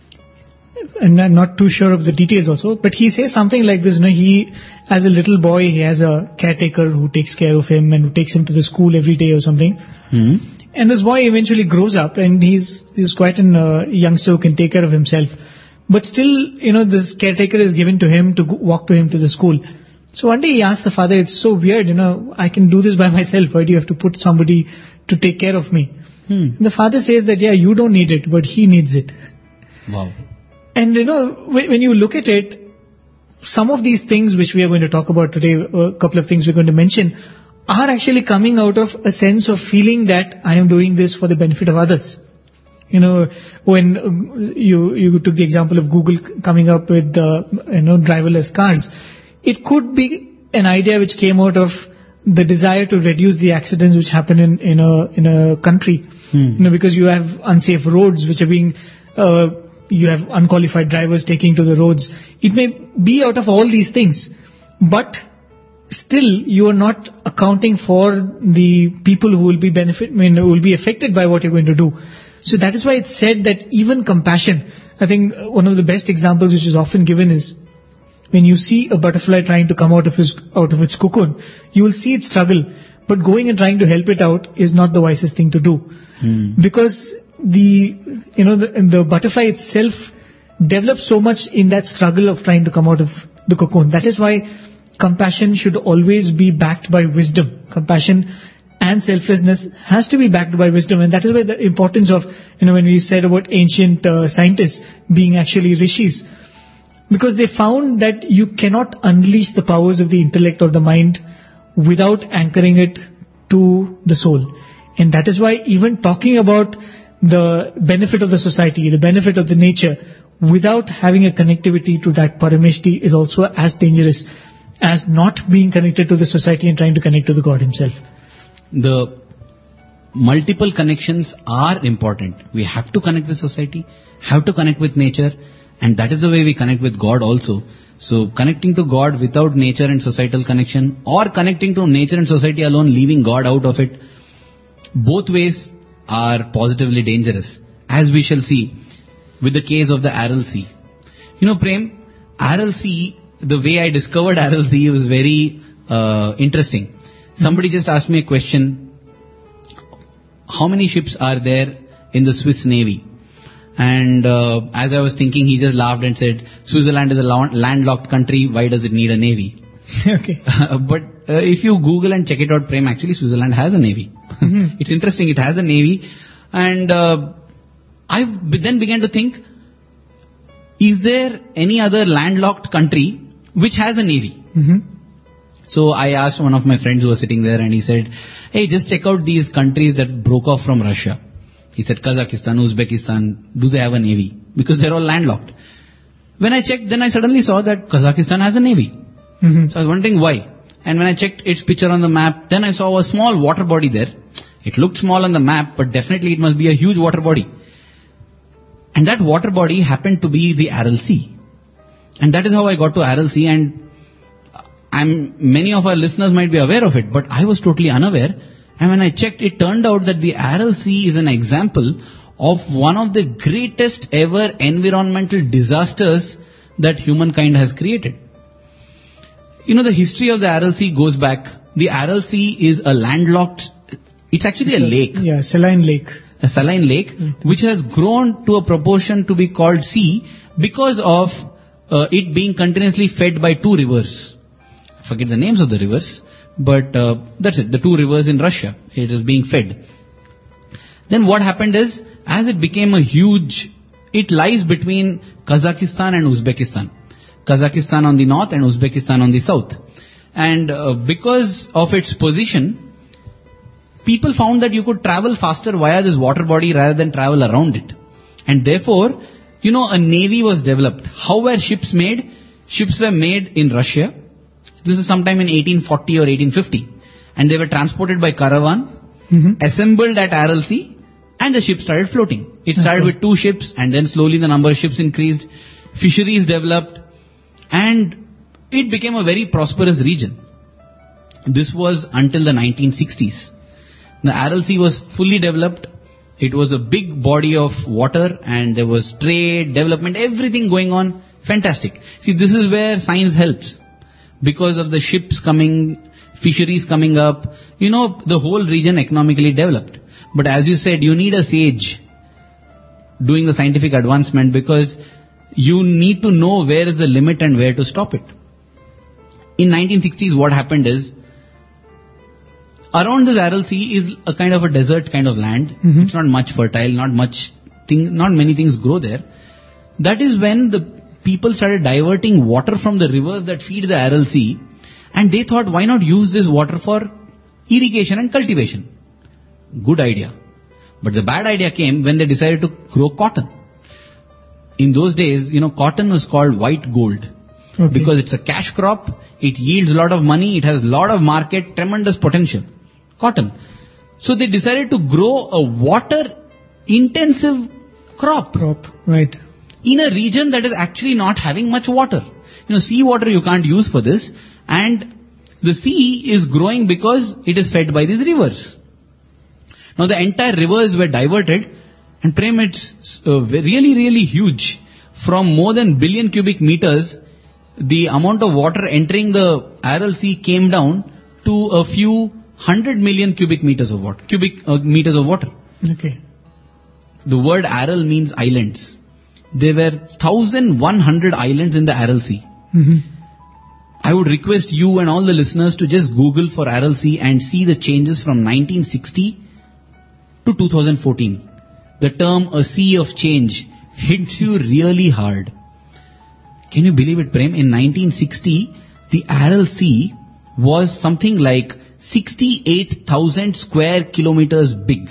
And I'm not too sure of the details also, but he says something like this, he, as a little boy, he has a caretaker who takes care of him and who takes him to the school every day or something. And this boy eventually grows up and he's quite a youngster who can take care of himself. But still, this caretaker is given to him to walk to him to the school. So one day he asked the father, it's so weird, I can do this by myself. Why do you have to put somebody to take care of me? And the father says that, yeah, you don't need it, but he needs it. Wow. And when you look at it, some of these things which we are going to talk about today, a couple of things we're going to mention, are actually coming out of a sense of feeling that I am doing this for the benefit of others. When you took the example of Google coming up with driverless cars, it could be an idea which came out of the desire to reduce the accidents which happen in a country. Because you have unsafe roads which are being you have unqualified drivers taking to the roads. It may be out of all these things, but still you are not accounting for the people who will be who will be affected by what you're going to do. So that is why it's said that even compassion, I think one of the best examples which is often given is when you see a butterfly trying to come out of its cocoon, you will see it struggle, but going and trying to help it out is not the wisest thing to do. Because the butterfly itself develops so much in that struggle of trying to come out of the cocoon. That is why compassion should always be backed by wisdom. Compassion and selflessness has to be backed by wisdom, and that is why the importance of, when we said about ancient scientists being actually rishis, because they found that you cannot unleash the powers of the intellect or the mind without anchoring it to the soul. And that is why even talking about the benefit of the society, the benefit of the nature, without having a connectivity to that parameshti is also as dangerous as not being connected to the society and trying to connect to the God himself. The multiple connections are important. We have to connect with society, have to connect with nature, and that is the way we connect with God also. So connecting to God without nature and societal connection, or connecting to nature and society alone, leaving God out of it, both ways are positively dangerous, as we shall see with the case of the Aral Sea. Prem, Aral Sea, the way I discovered Aral Sea was very interesting. Somebody just asked me a question, how many ships are there in the Swiss Navy? And as I was thinking, he just laughed and said, Switzerland is a landlocked country, why does it need a navy? Okay. But if you Google and check it out, Prem, actually Switzerland has a navy. It's interesting, it has a navy. And I then began to think, is there any other landlocked country which has a navy? So I asked one of my friends who was sitting there, and he said, hey, just check out these countries that broke off from Russia. He said, Kazakhstan, Uzbekistan, do they have a navy? Because they're all landlocked. When I checked, then I suddenly saw that Kazakhstan has a navy. So I was wondering why. And when I checked its picture on the map, then I saw a small water body there. It looked small on the map, but definitely it must be a huge water body. And that water body happened to be the Aral Sea. And that is how I got to Aral Sea, and many of our listeners might be aware of it, but I was totally unaware. And when I checked, it turned out that the Aral Sea is an example of one of the greatest ever environmental disasters that humankind has created. You know, the history of the Aral Sea goes back. The Aral Sea is a landlocked, it's actually a lake. Yeah, saline lake. A saline lake, which has grown to a proportion to be called sea because of it being continuously fed by two rivers. I forget the names of the rivers, but that's it, the two rivers in Russia. It is being fed. Then what happened is, as it became a huge, it lies between Kazakhstan and Uzbekistan. Kazakhstan on the north and Uzbekistan on the south. And because of its position, people found that you could travel faster via this water body rather than travel around it. And therefore, you know, a navy was developed. How were ships made? Ships were made in Russia. This is sometime in 1840 or 1850. And they were transported by caravan, assembled at Aral Sea, and the ship started floating. It started with 2 ships, and then slowly the number of ships increased. Fisheries developed, and it became a very prosperous region. This was until the 1960s. The Aral Sea was fully developed. It was a big body of water, and there was trade, development, everything going on. Fantastic. See, this is where science helps. Because of the ships coming, fisheries coming up, you know, the whole region economically developed. But as you said, you need a sage doing the scientific advancement, because you need to know where is the limit and where to stop it. In 1960s, what happened is, around this Aral Sea is a kind of a desert kind of land. It's not much fertile, not many things grow there. That is when the people started diverting water from the rivers that feed the Aral Sea, and they thought, why not use this water for irrigation and cultivation? Good idea. But the bad idea came when they decided to grow cotton. In those days, you know, cotton was called white gold. Because it's a cash crop, it yields a lot of money, it has a lot of market, tremendous potential. Cotton. So they decided to grow a water-intensive crop. Right. In a region that is actually not having much water. You know, sea water you can't use for this, and the sea is growing because it is fed by these rivers. Now the entire rivers were diverted, and Prem, it's really, really huge. From more than billion cubic meters, the amount of water entering the Aral Sea came down to a few 100 million cubic meters of water. Okay. The word Aral means islands. There were 1,100 islands in the Aral Sea. I would request you and all the listeners to just Google for Aral Sea and see the changes from 1960 to 2014. The term a sea of change hits you really hard. Can you believe it, Prem? In 1960, the Aral Sea was something like 68,000 square kilometers big.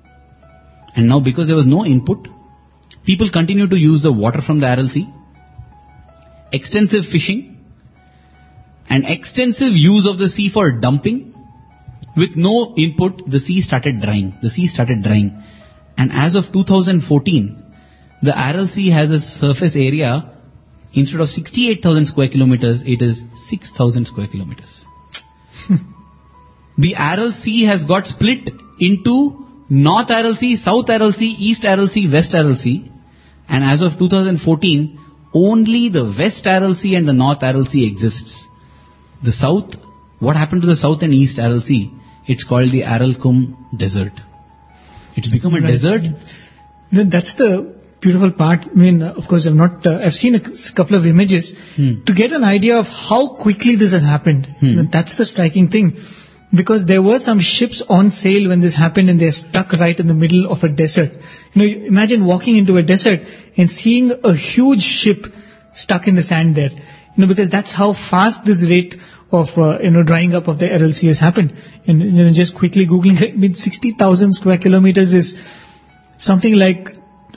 And now, because there was no input, people continue to use the water from the Aral Sea. Extensive fishing and extensive use of the sea for dumping. With no input, the sea started drying. And as of 2014, the Aral Sea has a surface area, instead of 68,000 square kilometers, it is 6,000 square kilometers. The Aral Sea has got split into North Aral Sea, South Aral Sea, East Aral Sea, West Aral Sea. And as of 2014, only the West Aral Sea and the North Aral Sea exists. The South, what happened to the South and East Aral Sea? It's called the Aralkum Desert. It's become a desert. That's the beautiful part. I mean, of course, I've seen a couple of images to get an idea of how quickly this has happened. That's the striking thing. because there were some ships on sail when this happened and they're stuck right in the middle of a desert. Imagine walking into a desert and seeing a huge ship stuck in the sand there. Because that's how fast this rate of, drying up of the Aral Sea has happened. And, just quickly Googling, 60,000 square kilometers is something like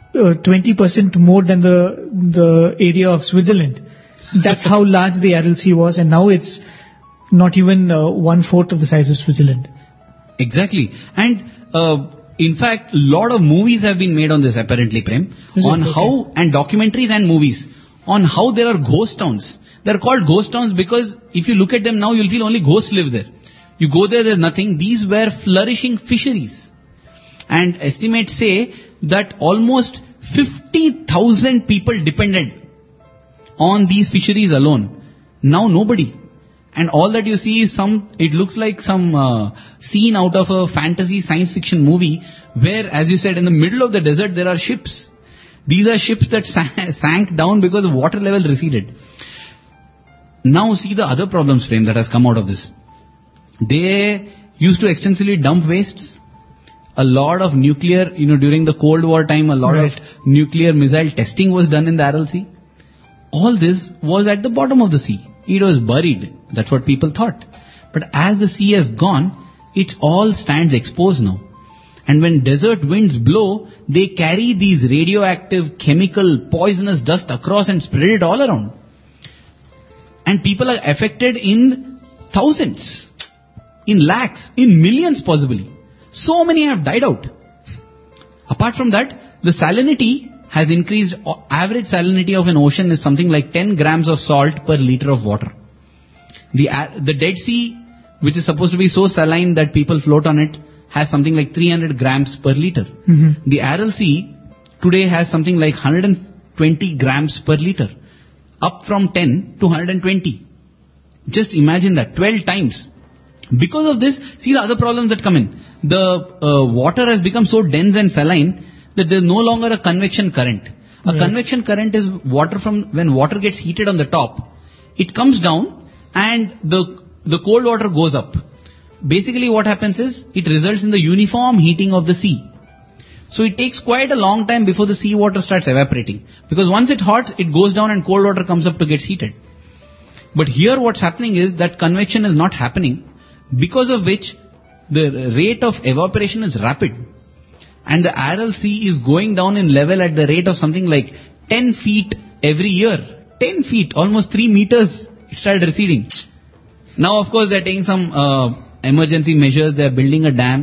20% more than the area of Switzerland. That's how large the Aral Sea was, and now it's not even 1/4 of the size of Switzerland. Exactly. And in fact, a lot of movies have been made on this apparently, Prem, on how, and documentaries and movies, on how there are ghost towns. They're called ghost towns because if you look at them now, you'll feel only ghosts live there. You go there, there's nothing. These were flourishing fisheries. And estimates say that almost 50,000 people depended on these fisheries alone. Now nobody. And all that you see is it looks like some scene out of a fantasy science fiction movie where, as you said, in the middle of the desert there are ships. These are ships that sank down because the water level receded. Now see the other problems, Prem, that has come out of this. They used to extensively dump wastes. A lot of nuclear, during the Cold War time, a lot of nuclear missile testing was done in the Aral Sea. All this was at the bottom of the sea. It was buried. That's what people thought. But as the sea has gone, it all stands exposed now. And when desert winds blow, they carry these radioactive, chemical, poisonous dust across and spread it all around. And people are affected in thousands, in lakhs, in millions possibly. So many have died out. Apart from that, the salinity has increased. Average salinity of an ocean is something like 10 grams of salt per liter of water. The Dead Sea, which is supposed to be so saline that people float on it, has something like 300 grams per liter. Mm-hmm. The Aral Sea today has something like 120 grams per liter. Up from 10 to 120. Just imagine that, 12 times. Because of this, see the other problems that come in. The water has become so dense and saline that there is no longer a convection current. A convection current is water when water gets heated on the top, it comes down and the cold water goes up. Basically what happens is, it results in the uniform heating of the sea. So it takes quite a long time before the sea water starts evaporating. Because once it's hot, it goes down and cold water comes up to get heated. But here what's happening is that convection is not happening, because of which the rate of evaporation is rapid. And the Aral Sea is going down in level at the rate of something like 10 feet every year. 10 feet, almost 3 meters, it started receding. Now of course they're taking some emergency measures, they're building a dam.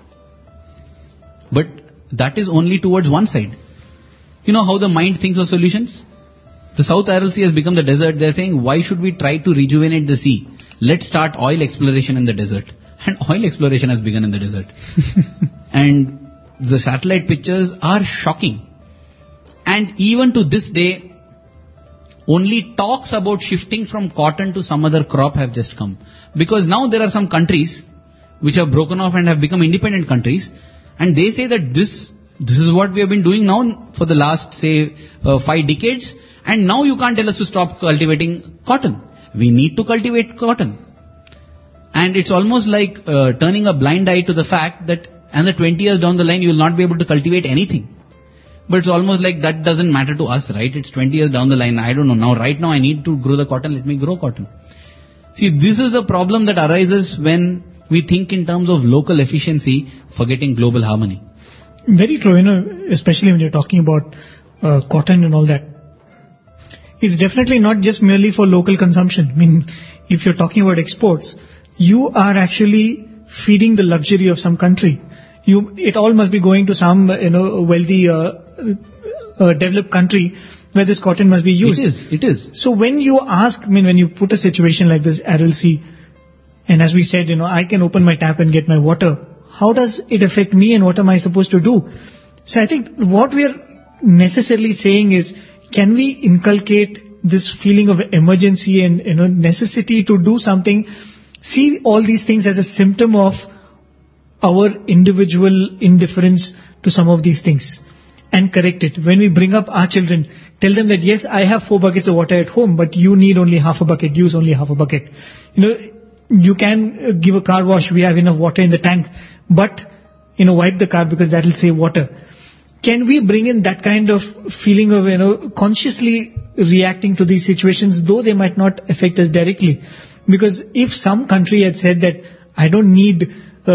But that is only towards one side. You know how the mind thinks of solutions? The South Aral Sea has become the desert. They're saying, why should we try to rejuvenate the sea? Let's start oil exploration in the desert. And oil exploration has begun in the desert. And the satellite pictures are shocking. And even to this day, only talks about shifting from cotton to some other crop have just come. Because now there are some countries which have broken off and have become independent countries. And they say that this is what we have been doing now for the last, say, 5 decades. And now you can't tell us to stop cultivating cotton. We need to cultivate cotton. And it's almost like turning a blind eye to the fact that another 20 years down the line you will not be able to cultivate anything. But it's almost like that doesn't matter to us, right? It's 20 years down the line. I don't know. Now, right now I need to grow the cotton. Let me grow cotton. See, this is the problem that arises when we think in terms of local efficiency, forgetting global harmony. Very true, especially when you're talking about cotton and all that. It's definitely not just merely for local consumption. I mean, if you're talking about exports, you are actually feeding the luxury of some country. It all must be going to some, wealthy, developed country where this cotton must be used. It is. So when you ask, when you put a situation like this, Aral Sea, and as we said, I can open my tap and get my water. How does it affect me and what am I supposed to do? So I think what we are necessarily saying is, can we inculcate this feeling of emergency and necessity to do something? See all these things as a symptom of our individual indifference to some of these things and correct it. When we bring up our children, tell them that yes, I have 4 buckets of water at home, but you need only half a bucket, use only half a bucket. you can give a car wash, we have enough water in the tank, but, wipe the car because that will save water. Can we bring in that kind of feeling of, consciously reacting to these situations, though they might not affect us directly? Because if some country had said that I don't need,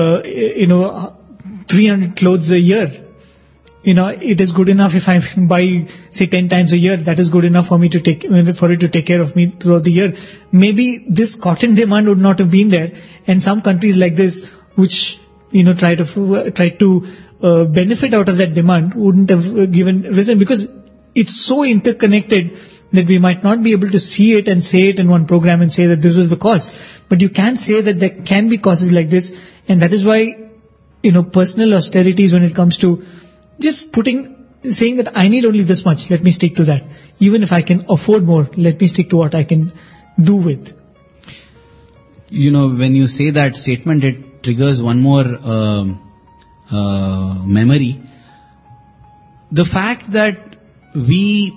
300 clothes a year, it is good enough if I buy, say, 10 times a year, that is good enough for it to take care of me throughout the year. Maybe this cotton demand would not have been there, and some countries like this, which, try to benefit out of that demand, wouldn't have given reason, because it's so interconnected that we might not be able to see it and say it in one program and say that this was the cause. But you can say that there can be causes like this, and that is why, personal austerities when it comes to just saying that I need only this much, let me stick to that. Even if I can afford more, let me stick to what I can do with. When you say that statement, it triggers one more memory. The fact that we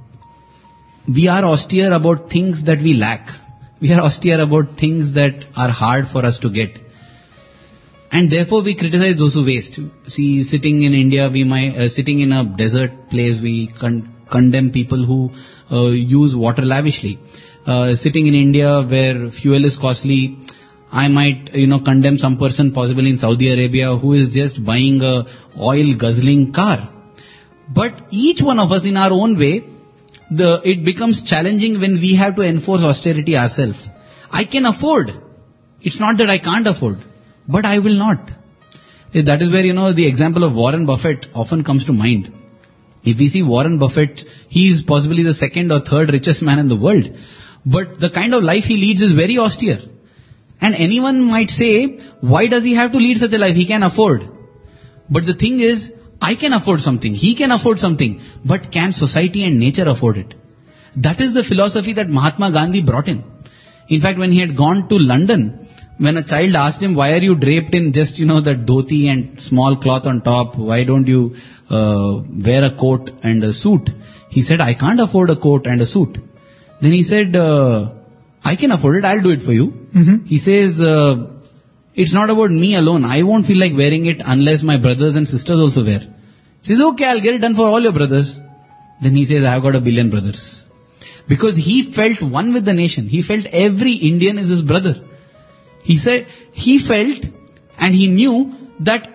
are austere about things that we lack. We are austere about things that are hard for us to get. And therefore we criticize those who waste. See, sitting in India, sitting in a desert place, we condemn people who use water lavishly. Sitting in India where fuel is costly, I might, condemn some person possibly in Saudi Arabia who is just buying a oil guzzling car. But each one of us in our own way, it becomes challenging when we have to enforce austerity ourselves. I can afford. It's not that I can't afford. But I will not. That is where, the example of Warren Buffett often comes to mind. If we see Warren Buffett, he is possibly the second or third richest man in the world. But the kind of life he leads is very austere. And anyone might say, why does he have to lead such a life? He can afford. But the thing is, I can afford something. He can afford something. But can society and nature afford it? That is the philosophy that Mahatma Gandhi brought in. In fact, when he had gone to London, when a child asked him, why are you draped in just, that dhoti and small cloth on top? Why don't you wear a coat and a suit? He said, I can't afford a coat and a suit. Then he said, I can afford it. I'll do it for you. Mm-hmm. He says, it's not about me alone. I won't feel like wearing it unless my brothers and sisters also wear. He says, okay, I'll get it done for all your brothers. Then he says, I've got 1 billion brothers. Because he felt one with the nation. He felt every Indian is his brother. He said, he felt and he knew that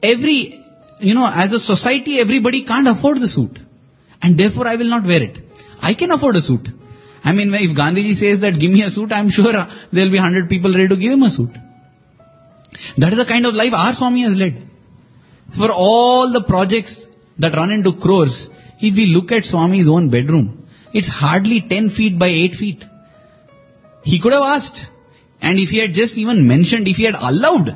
as a society, everybody can't afford the suit. And therefore I will not wear it. I can afford a suit. I mean, if Gandhiji says that give me a suit, I'm sure there will be 100 people ready to give him a suit. That is the kind of life our Swami has led. For all the projects that run into crores, if we look at Swami's own bedroom, it's hardly 10 feet by 8 feet. He could have asked. And if he had just even mentioned, if he had allowed,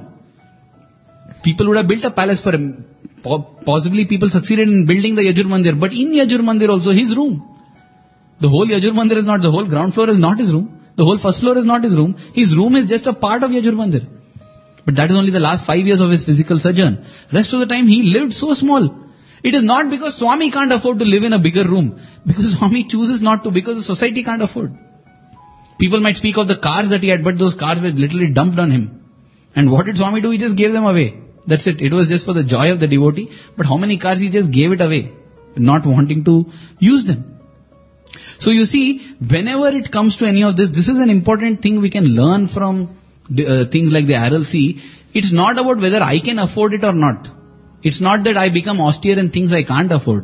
people would have built a palace for him. Possibly people succeeded in building the Yajur Mandir. But in Yajur Mandir also, his room. The whole Yajur Mandir is not, the whole ground floor is not his room. The whole first floor is not his room. His room is just a part of Yajur Mandir. But that is only the last 5 years of his physical sojourn. Rest of the time he lived so small. It is not because Swami can't afford to live in a bigger room. Because Swami chooses not to, because the society can't afford. People might speak of the cars that he had, but those cars were literally dumped on him. And what did Swami do? He just gave them away. That's it. It was just for the joy of the devotee. But how many cars he just gave it away, not wanting to use them. So you see, whenever it comes to any of this, this is an important thing we can learn from things like the RLC. It's not about whether I can afford it or not. It's not that I become austere in things I can't afford.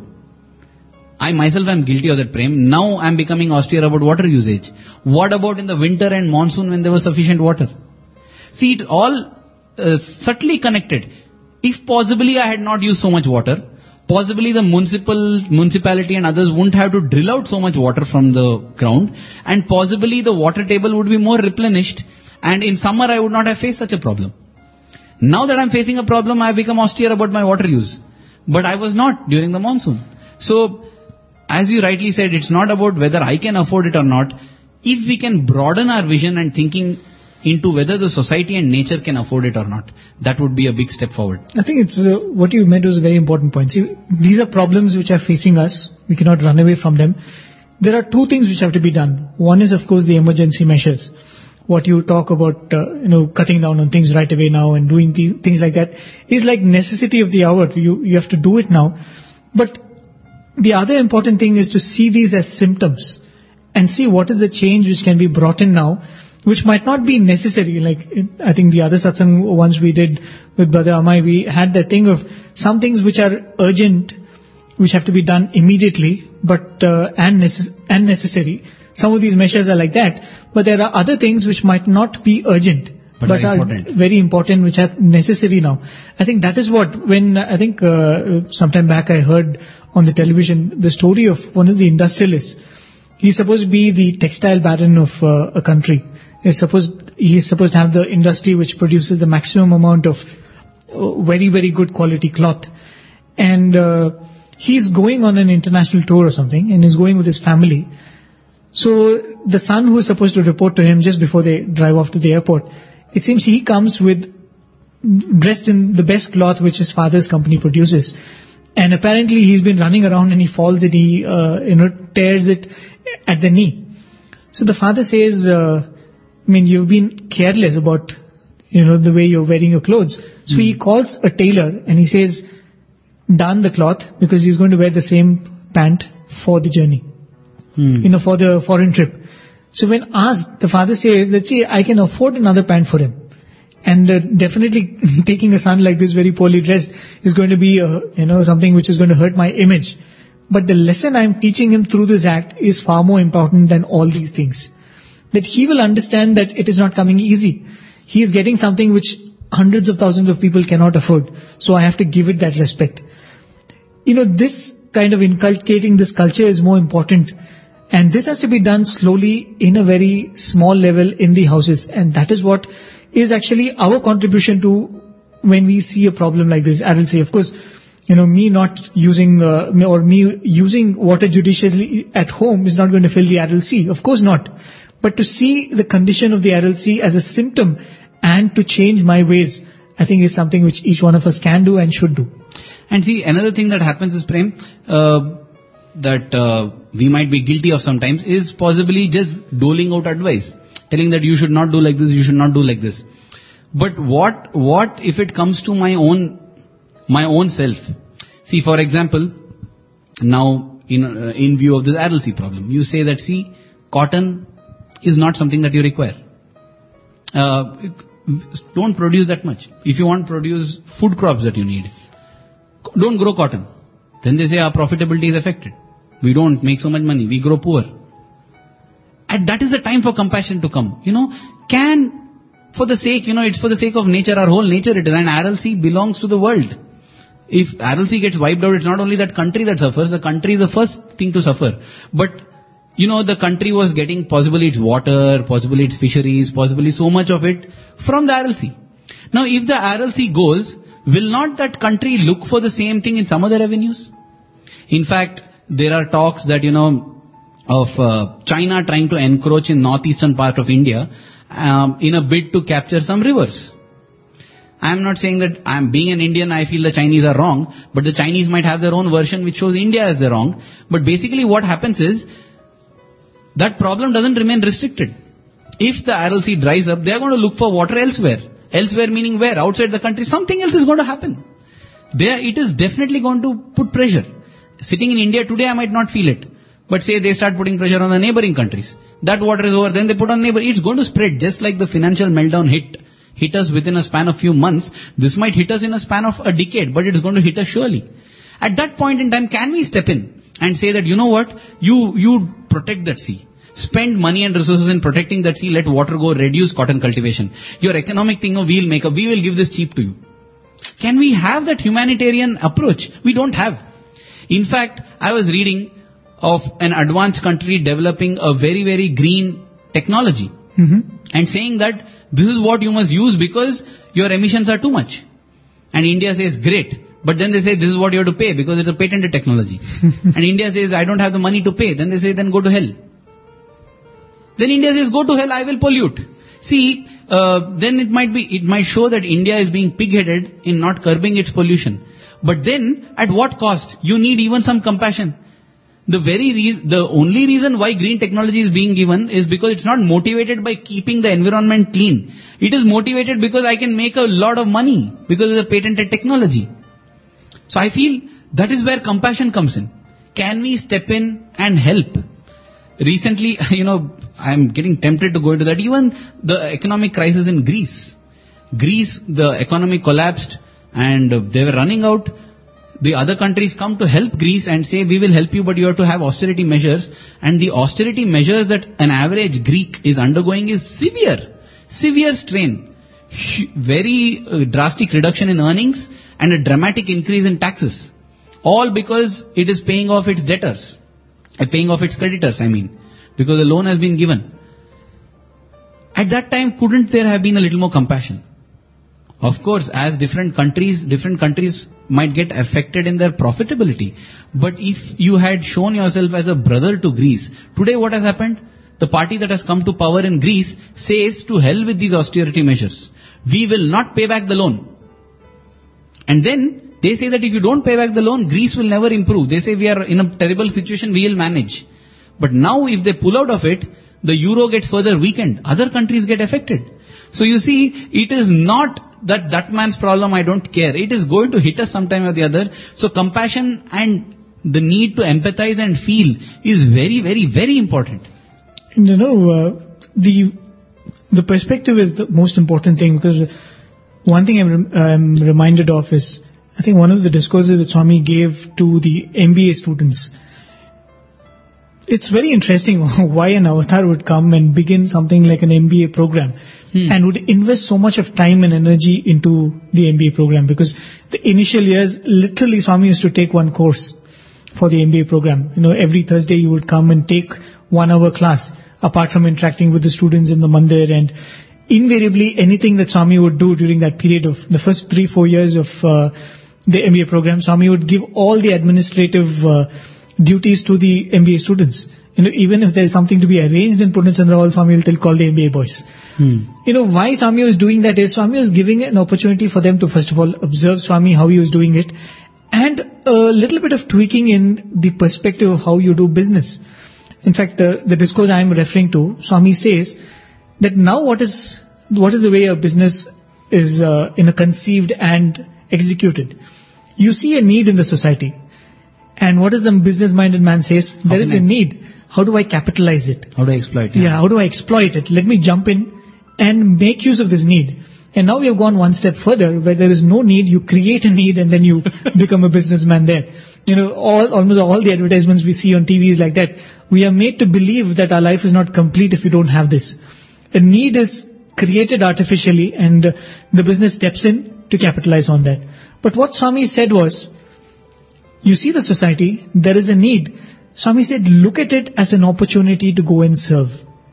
I myself am guilty of that, Prem. Now I am becoming austere about water usage. What about in the winter and monsoon when there was sufficient water? See, it's all subtly connected. If possibly I had not used so much water, possibly the municipality and others wouldn't have to drill out so much water from the ground, and possibly the water table would be more replenished, and in summer I would not have faced such a problem. Now that I'm facing a problem, I have become austere about my water use. But I was not during the monsoon. So, as you rightly said, it's not about whether I can afford it or not. If we can broaden our vision and thinking into whether the society and nature can afford it or not, that would be a big step forward. I think it's what you meant was a very important point. See, these are problems which are facing us. We cannot run away from them. There are two things which have to be done. One is, of course, the emergency measures. what you talk about, cutting down on things right away now and doing things like that is like necessity of the hour. You have to do it now. But the other important thing is to see these as symptoms and see what is the change which can be brought in now, which might not be necessary. Like, I think the other satsang once we did with Brother Amai, we had that thing of some things which are urgent, which have to be done immediately, but and necessary. Some of these measures are like that, but there are other things which might not be urgent, but are very important, which are necessary now. I think that is what, when I think sometime back I heard on the television the story of one of the industrialists. He's supposed to be the textile baron of a country. He's supposed to have the industry which produces the maximum amount of very, very good quality cloth. And he's going on an international tour or something, and he's going with his family. So the son who is supposed to report to him just before they drive off to the airport, it seems he comes dressed in the best cloth which his father's company produces. And apparently he's been running around and he falls and he tears it at the knee. So the father says, you've been careless about, the way you're wearing your clothes. So he calls a tailor and he says, darn the cloth, because he's going to wear the same pant for the journey, for the foreign trip. So when asked, the father says, let's say I can afford another pant for him. And definitely taking a son like this very poorly dressed is going to be, something which is going to hurt my image. But the lesson I'm teaching him through this act is far more important than all these things. That he will understand that it is not coming easy. He is getting something which hundreds of thousands of people cannot afford. So I have to give it that respect. This kind of inculcating this culture is more important. And this has to be done slowly in a very small level in the houses. And that is what is actually our contribution to when we see a problem like this. I will say, of course, me not using, me using water judiciously at home is not going to fill the RLC. Of course not. But to see the condition of the RLC as a symptom and to change my ways, I think is something which each one of us can do and should do. And see, another thing that happens is, Prem, that we might be guilty of sometimes is possibly just doling out advice. Telling that you should not do like this, you should not do like this. But what if it comes to my own self? See, for example, now in view of this RLC problem, you say that, cotton is not something that you require. Don't produce that much. If you want to produce food crops that you need, don't grow cotton. Then they say our profitability is affected. We don't make so much money. We grow poor. And that is the time for compassion to come. For the sake, it's for the sake of nature, our whole nature it is. And RLC belongs to the world. If RLC gets wiped out, it's not only that country that suffers, the country is the first thing to suffer. But, the country was getting possibly its water, possibly its fisheries, possibly so much of it from the RLC. Now, if the RLC goes, will not that country look for the same thing in some other avenues? In fact, there are talks that, of China trying to encroach in northeastern part of India in a bid to capture some rivers. I am not saying that being an Indian, I feel the Chinese are wrong, but the Chinese might have their own version which shows India as the wrong. But basically what happens is, that problem doesn't remain restricted. If the RLC dries up, they are going to look for water elsewhere. Elsewhere meaning where? Outside the country. Something else is going to happen. It is definitely going to put pressure. Sitting in India today, I might not feel it. But say they start putting pressure on the neighboring countries. That water is over, then they put on neighbor. It's going to spread just like the financial meltdown hit us within a span of few months. This might hit us in a span of a decade, but it's going to hit us surely. At that point in time, can we step in and say that, you protect that sea. Spend money and resources in protecting that sea, let water go, reduce cotton cultivation. Your economic thing, we will give this cheap to you. Can we have that humanitarian approach? We don't have. In fact, I was reading of an advanced country developing a very, very green technology and saying that this is what you must use because your emissions are too much. And India says, great. But then they say, this is what you have to pay because it's a patented technology. And India says, I don't have the money to pay. Then they say, then go to hell. Then India says, go to hell, I will pollute. See, then it might show that India is being pig-headed in not curbing its pollution. But then, at what cost? You need even some compassion. The only reason why green technology is being given is because it's not motivated by keeping the environment clean. It is motivated because I can make a lot of money because of the patented technology. So I feel that is where compassion comes in. Can we step in and help? Recently, I'm getting tempted to go into that. Even the economic crisis in Greece. The economy collapsed and they were running out. The other countries come to help Greece and say, we will help you, but you have to have austerity measures. And the austerity measures that an average Greek is undergoing is severe strain. Very drastic reduction in earnings and a dramatic increase in taxes. All because it is paying off its debtors. Paying off its creditors, because the loan has been given. At that time, couldn't there have been a little more compassion? Of course, as different countries might get affected in their profitability. But if you had shown yourself as a brother to Greece, today what has happened? The party that has come to power in Greece says to hell with these austerity measures. We will not pay back the loan. And then they say that if you don't pay back the loan, Greece will never improve. They say we are in a terrible situation, we will manage. But now if they pull out of it, the euro gets further weakened. Other countries get affected. So you see, it is not that man's problem, I don't care. It is going to hit us sometime or the other. So compassion and the need to empathize and feel is very, very, very important. And the perspective is the most important thing, because one thing I'm reminded of is, I think one of the discourses that Swami gave to the MBA students. It's very interesting why an avatar would come and begin something like an MBA program and would invest so much of time and energy into the MBA program, because the initial years, literally Swami used to take one course for the MBA program. Every Thursday you would come and take 1 hour class, apart from interacting with the students in the mandir, and invariably anything that Swami would do during that period of the first 3-4 years of the MBA program, Swami would give all the administrative duties to the MBA students. Even if there is something to be arranged in Purna Chandra, Swami will call the MBA boys. Why Swami was doing that is, Swami was giving an opportunity for them to first of all observe Swami, how he was doing it, and a little bit of tweaking in the perspective of how you do business. In fact, the discourse I am referring to, Swami says that now what is the way a business is conceived and executed. You see a need in the society. And what does the business-minded man says? There is a need. How do I capitalize it? How do I exploit it? Yeah, how do I exploit it? Let me jump in and make use of this need. And now we have gone one step further, where there is no need, you create a need and then you become a businessman there. Almost all the advertisements we see on TV is like that. We are made to believe that our life is not complete if we don't have this. A need is created artificially and the business steps in to capitalize on that. But what Swami said was, you see the society, there is a need. Swami said, look at it as an opportunity to go and serve.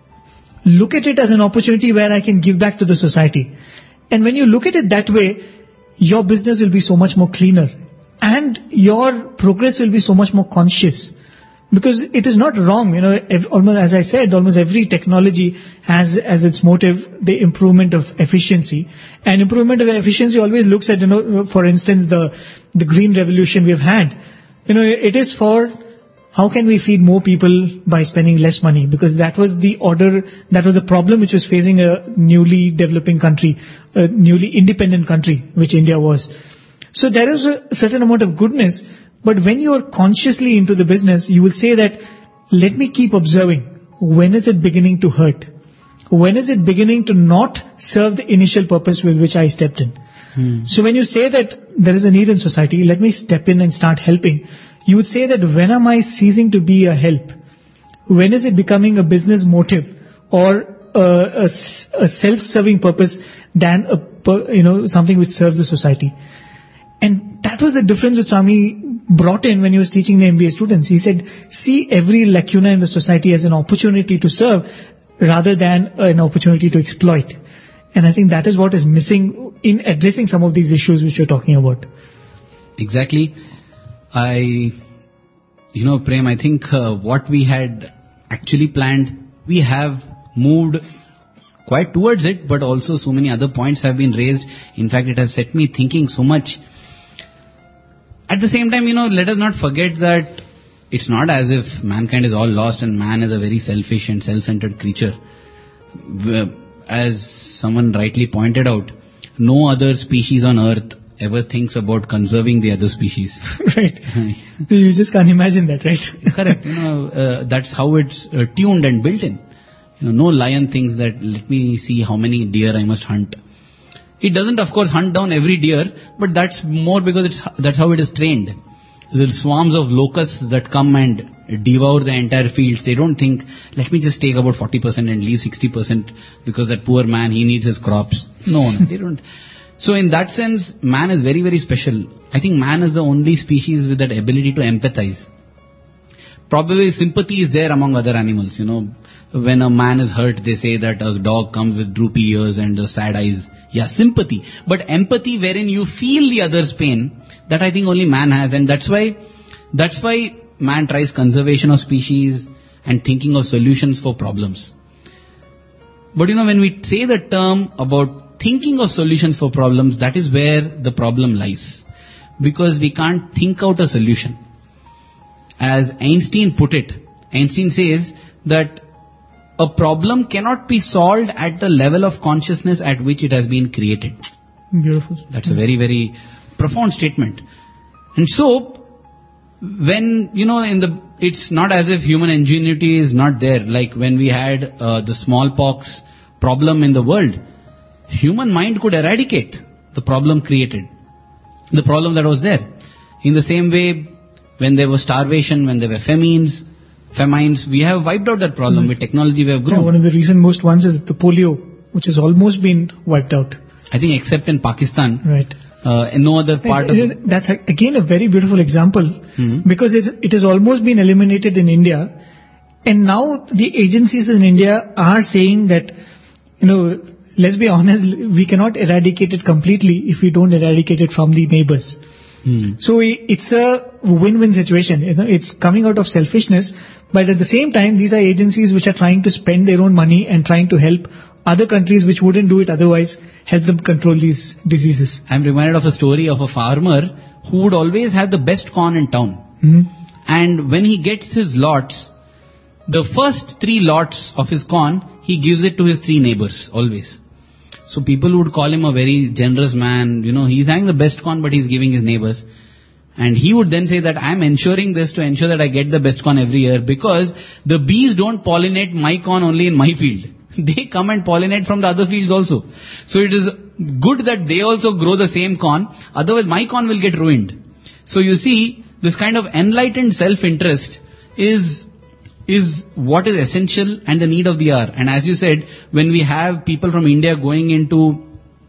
Look at it as an opportunity where I can give back to the society. And when you look at it that way, your business will be so much more cleaner. And your progress will be so much more conscious. Because it is not wrong, almost as I said, almost every technology has as its motive the improvement of efficiency. And improvement of efficiency always looks at, for instance, the green revolution we've had. It is for how can we feed more people by spending less money? Because that was the order, that was a problem which was facing a newly developing country, a newly independent country, which India was. So there is a certain amount of goodness. But when you are consciously into the business, you will say that, let me keep observing. When is it beginning to hurt? When is it beginning to not serve the initial purpose with which I stepped in? So when you say that there is a need in society, let me step in and start helping. You would say that, when am I ceasing to be a help? When is it becoming a business motive or a self-serving purpose than something which serves the society? And that was the difference that Swami brought in when he was teaching the MBA students. He said, see every lacuna in the society as an opportunity to serve rather than an opportunity to exploit. And I think that is what is missing in addressing some of these issues which you're talking about. Exactly. Prem, I think what we had actually planned, we have moved quite towards it, but also so many other points have been raised. In fact, it has set me thinking so much. At the same time, let us not forget that it's not as if mankind is all lost and man is a very selfish and self-centered creature. As someone rightly pointed out, no other species on earth ever thinks about conserving the other species. Right. You just can't imagine that, right? Correct. That's how it's tuned and built in. No lion thinks that, let me see how many deer I must hunt. It doesn't, of course, hunt down every deer, but that's more because that's how it is trained. The swarms of locusts that come and devour the entire fields, they don't think, let me just take about 40% and leave 60% because that poor man, he needs his crops. No, they don't. So in that sense, man is very, very special. I think man is the only species with that ability to empathize. Probably sympathy is there among other animals, When a man is hurt, they say that a dog comes with droopy ears and sad eyes. Yeah, sympathy. But empathy wherein you feel the other's pain, that I think only man has. And that's why man tries conservation of species and thinking of solutions for problems. But when we say the term about thinking of solutions for problems, that is where the problem lies. Because we can't think out a solution. As Einstein put it, Einstein says that a problem cannot be solved at the level of consciousness at which it has been created. Beautiful. That's a very, very profound statement. And so, when, it's not as if human ingenuity is not there. Like when we had the smallpox problem in the world, human mind could eradicate the problem created, the problem that was there. In the same way, when there was starvation, when there were famines, we have wiped out that problem. With technology we have grown. Yeah, one of the recent most ones is the polio, which has almost been wiped out. I think except in Pakistan. Right. In no other part of... That's again a very beautiful example, because it has almost been eliminated in India, and now the agencies in India are saying that, let's be honest, we cannot eradicate it completely if we don't eradicate it from the neighbors. So it's a win-win situation. It's coming out of selfishness, but at the same time, these are agencies which are trying to spend their own money and trying to help other countries which wouldn't do it otherwise, help them control these diseases. I'm reminded of a story of a farmer who would always have the best corn in town. And when he gets his lots, the first 3 lots of his corn, he gives it to his 3 neighbors, always. So people would call him a very generous man. He's having the best corn, but he's giving his neighbors. And he would then say that I'm ensuring this to ensure that I get the best corn every year, because the bees don't pollinate my corn only in my field. They come and pollinate from the other fields also. So it is good that they also grow the same corn. Otherwise my corn will get ruined. So you see, this kind of enlightened self-interest is what is essential and the need of the hour. And as you said, when we have people from India going into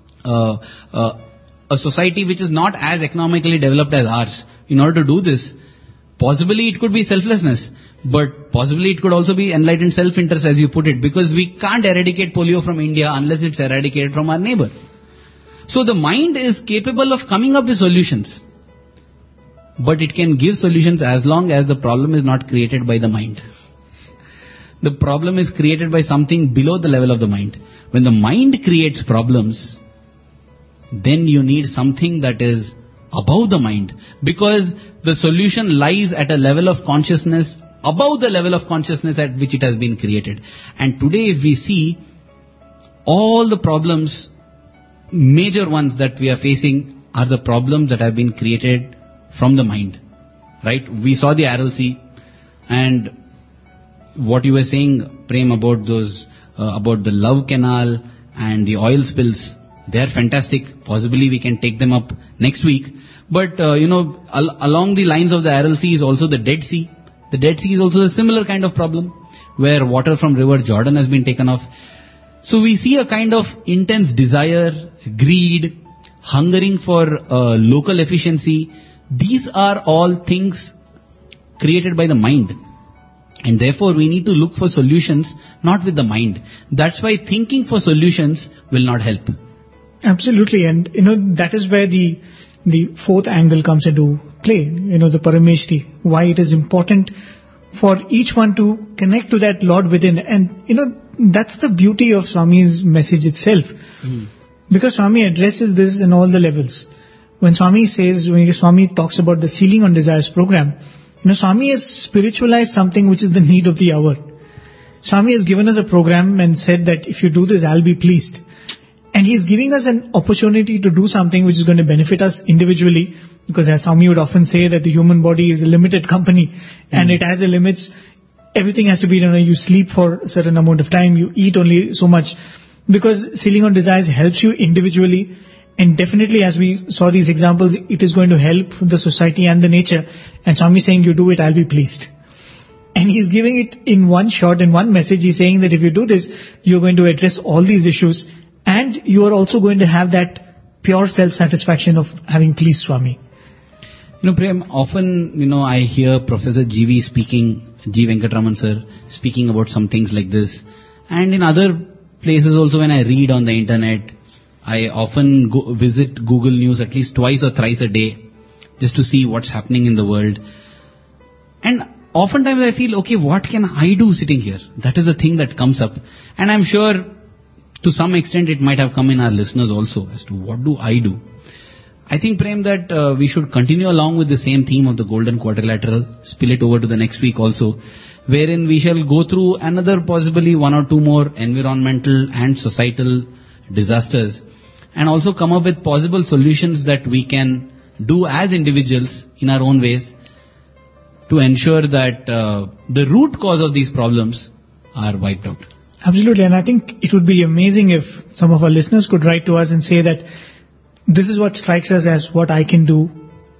a society which is not as economically developed as ours, in order to do this, possibly it could be selflessness, but possibly it could also be enlightened self-interest, as you put it, because we can't eradicate polio from India unless it's eradicated from our neighbor. So the mind is capable of coming up with solutions, but it can give solutions as long as the problem is not created by the mind. The problem is created by something below the level of the mind. When the mind creates problems, then you need something that is above the mind, because the solution lies at a level of consciousness above the level of consciousness at which it has been created. And today if we see all the problems, major ones that we are facing are the problems that have been created from the mind. Right? We saw the RLC, and what you were saying, Prem, about those, about the love canal and the oil spills, they are fantastic. Possibly we can take them up next week. But, along the lines of the RLC is also the Dead Sea. The Dead Sea is also a similar kind of problem, where water from River Jordan has been taken off. So we see a kind of intense desire, greed, hungering for local efficiency. These are all things created by the mind. And therefore we need to look for solutions, not with the mind. That's why thinking for solutions will not help. Absolutely. And, that is where the fourth angle comes into play, the Parameshri, why it is important for each one to connect to that Lord within. And, that's the beauty of Swami's message itself. Because Swami addresses this in all the levels. When Swami talks about the Sealing on Desires program, Swami has spiritualized something which is the need of the hour. Swami has given us a program and said that if you do this, I'll be pleased. And he is giving us an opportunity to do something which is going to benefit us individually, because as Swami would often say that the human body is a limited company and it has a limits. Everything has to be, you sleep for a certain amount of time, you eat only so much, because Sealing on Desires helps you individually, and definitely as we saw these examples, it is going to help the society and the nature. And Swami is saying, you do it, I'll be pleased. And he's giving it in one shot, in one message. He's saying that if you do this, you're going to address all these issues, and you are also going to have that pure self-satisfaction of having pleased Swami. Prem, often, I hear Professor G Venkatraman sir, speaking about some things like this. And in other places also, when I read on the internet, I often visit Google News at least twice or thrice a day, just to see what's happening in the world. And oftentimes I feel, okay, what can I do sitting here? That is the thing that comes up. And I'm sure to some extent it might have come in our listeners also as to what do I do. I think, Prem, that we should continue along with the same theme of the Golden Quadrilateral, spill it over to the next week also, wherein we shall go through another possibly one or two more environmental and societal disasters, and also come up with possible solutions that we can do as individuals in our own ways to ensure that the root cause of these problems are wiped out. Absolutely, and I think it would be amazing if some of our listeners could write to us and say that this is what strikes us as what I can do,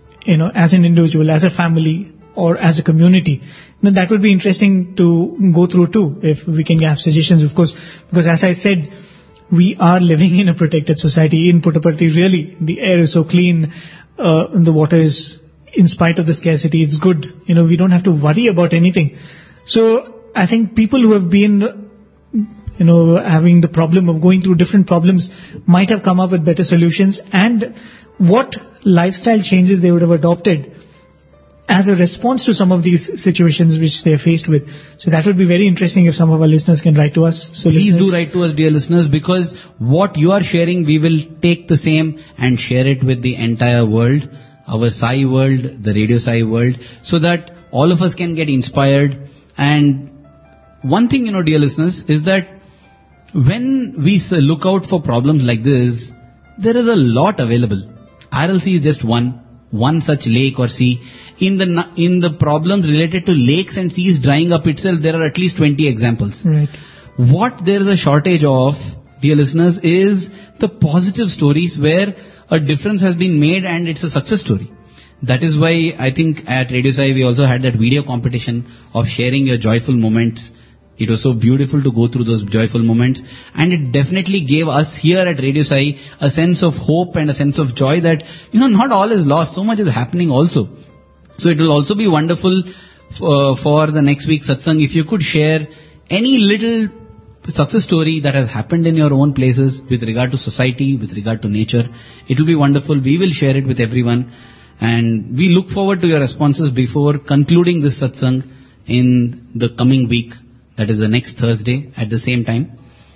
as an individual, as a family, or as a community. Then that would be interesting to go through too, if we can have suggestions, of course, because as I said, we are living in a protected society in Puttaparthi. Really, the air is so clean, the water is, in spite of the scarcity, it's good. We don't have to worry about anything. So I think people who have been having the problem of going through different problems might have come up with better solutions, and what lifestyle changes they would have adopted as a response to some of these situations which they are faced with. So that would be very interesting if some of our listeners can write to us. So please do write to us, dear listeners, because what you are sharing, we will take the same and share it with the entire world, our Sai world, the Radio Sai world, so that all of us can get inspired. And one thing, dear listeners, is that when we look out for problems like this, there is a lot available. RLC is just one such lake or sea. In the problems related to lakes and seas drying up itself, there are at least 20 examples. Right. What there is a shortage of, dear listeners, is the positive stories where a difference has been made and it's a success story. That is why I think at Radio Sai we also had that video competition of sharing your joyful moments. It was so beautiful to go through those joyful moments, and it definitely gave us here at Radio Sai a sense of hope and a sense of joy that, not all is lost, so much is happening also. So it will also be wonderful for the next week's satsang if you could share any little success story that has happened in your own places with regard to society, with regard to nature. It will be wonderful. We will share it with everyone, and we look forward to your responses before concluding this satsang in the coming week. That is the next Thursday at the same time.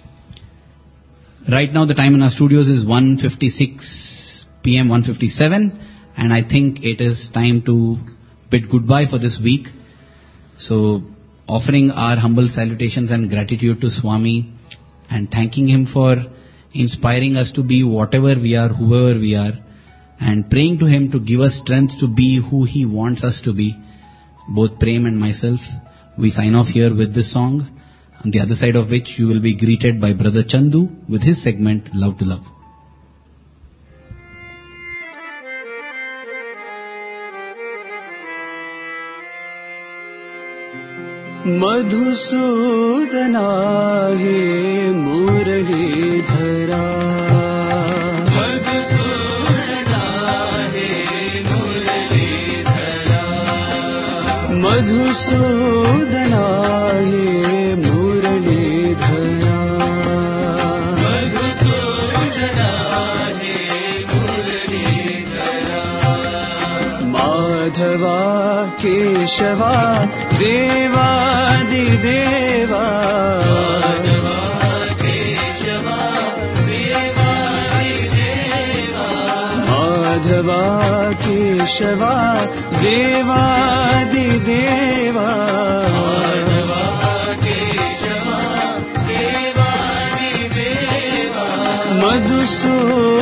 Right now the time in our studios is 1:56 p.m., 1:57, and I think it is time to bid goodbye for this week. So offering our humble salutations and gratitude to Swami and thanking him for inspiring us to be whatever we are, whoever we are, and praying to him to give us strength to be who he wants us to be. Both Prem and myself, we sign off here with this song, on the other side of which you will be greeted by Brother Chandu with his segment Love to Love. Madhusudana hey मुरलीधरा Madhusudana hey मुरलीधरा Madhusudana hey मुरलीधरा Madhusudana hey मुरलीधरा Madhava Keshwa देवादिदेवा Madhava Keshwa देवादिदेवा Madhava Keshwa देवादिदेवा Madhusudana